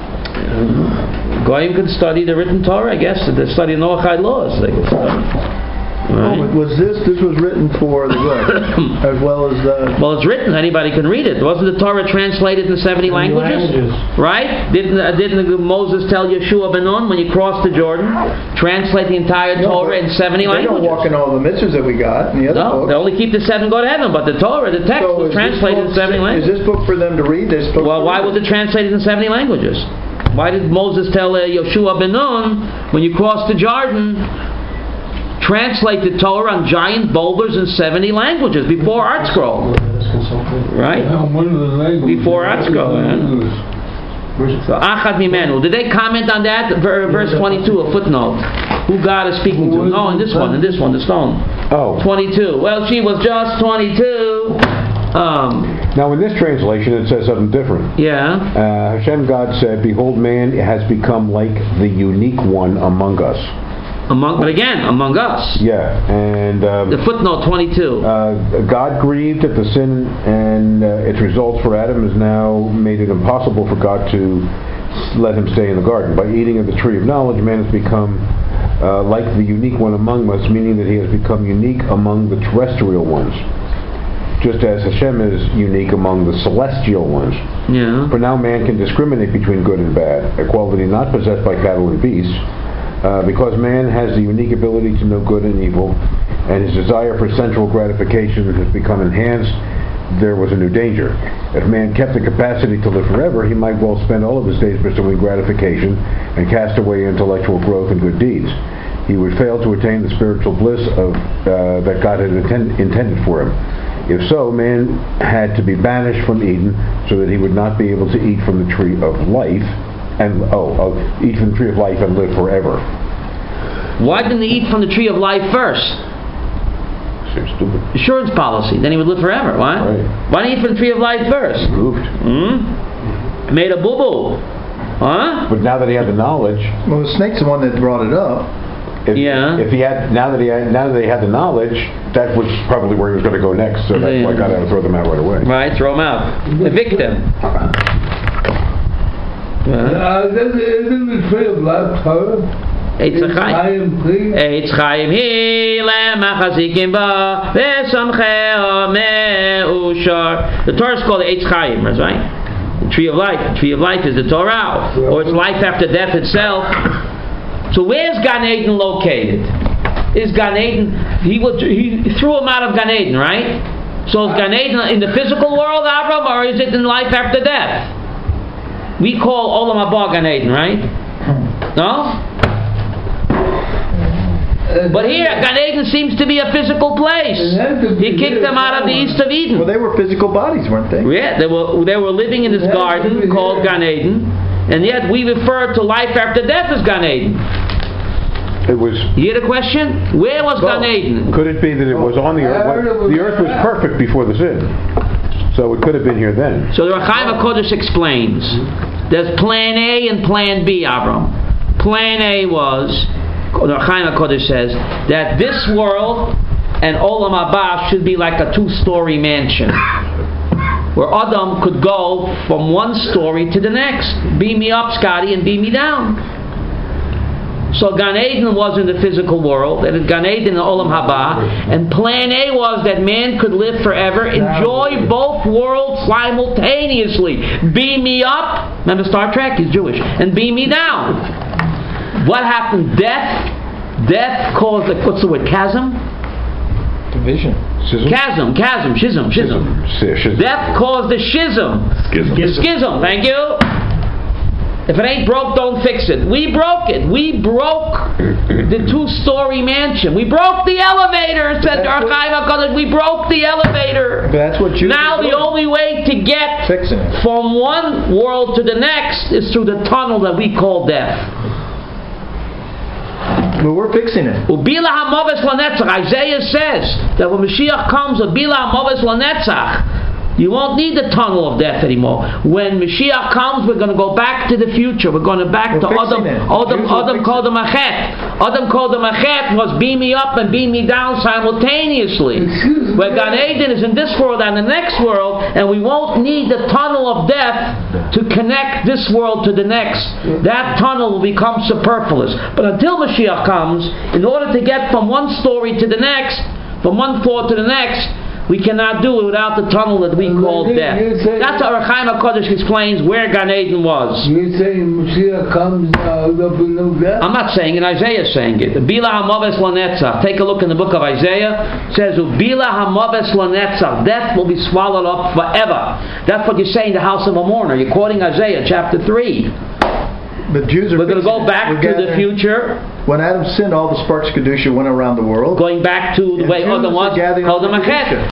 Goyim could study the written Torah, I guess. They study Noachide laws. They could study. Right. Oh, was this this was written for the Goy as well as the? Well, it's written. Anybody can read it. Wasn't the Torah translated in seventy languages? languages? Right? Didn't uh, didn't Moses tell Yeshua ben Nun when you crossed the Jordan, translate the entire no, Torah in seventy they languages? They don't walk in all the mitzvahs that we got in the other no, books. They only keep the seven, go to heaven. But the Torah, the text, so was translated book, in seventy languages. Is this book for them to read? This book well, why was it translated in seventy languages? Why did Moses tell uh, Yeshua ben Nun when you cross the Jordan, translate the Torah on giant boulders in seventy languages before Art Scroll? Right? Before Art Scroll. Yeah. So Achad Mimenu. Did they comment on that? Verse twenty-two, a footnote. Who God is speaking to? No, in this one, in this one, the stone. Oh. twenty-two. Well, she was just twenty-two. Um, now in this translation it says something different. Yeah. Uh, Hashem God said, behold, man has become like the unique one among us. Among, but again, among us. Yeah, and um, the footnote twenty-two. Uh, God grieved at the sin, and uh, its results for Adam has now made it impossible for God to let him stay in the garden. By eating of the tree of knowledge, man has become uh, like the unique one among us, meaning that he has become unique among the terrestrial ones, just as Hashem is unique among the celestial ones. Yeah. For now, man can discriminate between good and bad, a quality not possessed by cattle and beasts. Uh, because man has the unique ability to know good and evil, and his desire for sensual gratification has become enhanced, there was a new danger. If man kept the capacity to live forever, he might well spend all of his days pursuing gratification and cast away intellectual growth and good deeds. He would fail to attain the spiritual bliss of uh, that God had intend- intended for him. If so, man had to be banished from Eden so that he would not be able to eat from the tree of life and oh, oh eat from the tree of life and live forever. Why didn't he eat from the tree of life first? Seems stupid. Insurance policy. Then he would live forever. Why? Right. Why didn't he eat from the tree of life first? Moved. Hmm? Made a boo-boo. Huh? But now that he had the knowledge. Well, the snake's the one that brought it up. If, yeah. If he had now that he had now that he had the knowledge, that was probably where he was going to go next. So that's yeah. why God had to throw them out right away. Right, throw them out, evict them. Uh, isn't the tree of life Torah? Eitz Chaim. Eitz Chaim hi le'machazikim ba v'samcheo me'ushar. The Torah is called Eitz Chaim, right? Tree of life. The tree of life is the Torah, or it's life after death itself. So where's Gan Eden located? Is Gan Eden? He would, he threw him out of Gan Eden, right? So is Gan Eden in the physical world, Avram, or is it in life after death? We call Olam Haba Gan Eden, right? No? But here, Gan Eden seems to be a physical place. He kicked them out of the east of Eden. Well, they were physical bodies, weren't they? Yeah, they were, they were living in this garden called Gan Eden, and yet we refer to life after death as Gan Eden. It was. You hear the question? Where was Gan Eden? Could it be that it was on the earth? The earth was perfect before the sin, so it could have been here then. So the Rechaim HaKodesh explains. There's Plan A and Plan B, Avram. Plan A was, the Rechaim HaKodesh says, that this world and Olam Haba should be like a two-story mansion, where Adam could go from one story to the next. Beam me up, Scotty, and beam me down. So Gan Eden was in the physical world, and Gan Eden in Olam Haba, and Plan A was that man could live forever, enjoy both worlds simultaneously. Beam me up, remember Star Trek, he's Jewish, and beam me down. What happened? Death. Death caused, a, what's the word, chasm? Division. Schism? Chasm, chasm, schism, schism. Schism. Death caused the schism. Schism. The schism, thank you. If it ain't broke, don't fix it. We broke it. We broke the two-story mansion. We broke the elevator, said Rechaim HaKodesh. We broke the elevator. But that's what you. Now the only way to get Fixing it. from one world to the next is through the tunnel that we call death. But we're fixing it. Ubila hamaves lanetzach. Isaiah says that when Mashiach comes, ubila hamaves lanetzach. You won't need the tunnel of death anymore. When Mashiach comes, we're going to go back to the future. We're going to back we're to Adam. Adam, Adam called him Achet. Adam called him Achet was beam me up and beam me down simultaneously. Where Gan Eden is in this world and the next world, and we won't need the tunnel of death to connect this world to the next. That tunnel will become superfluous. But until Mashiach comes, in order to get from one story to the next, from one floor to the next, we cannot do it without the tunnel that we call death. That's how Rechaim HaKodesh explains where Gan Eden was. You're saying Mashiach comes now, there'll be no death? I'm not saying it, Isaiah is saying it. Bila hamaves lanetzach. Take a look in the book of Isaiah. It says, Bila hamaves lanetzach. Death will be swallowed up forever. That's what you say in the house of a mourner. You're quoting Isaiah chapter three. But Jews are. We're going to go back to the future. When Adam sinned, all the sparks of Kedusha went around the world. Going back to the way Adam was, called him Achet.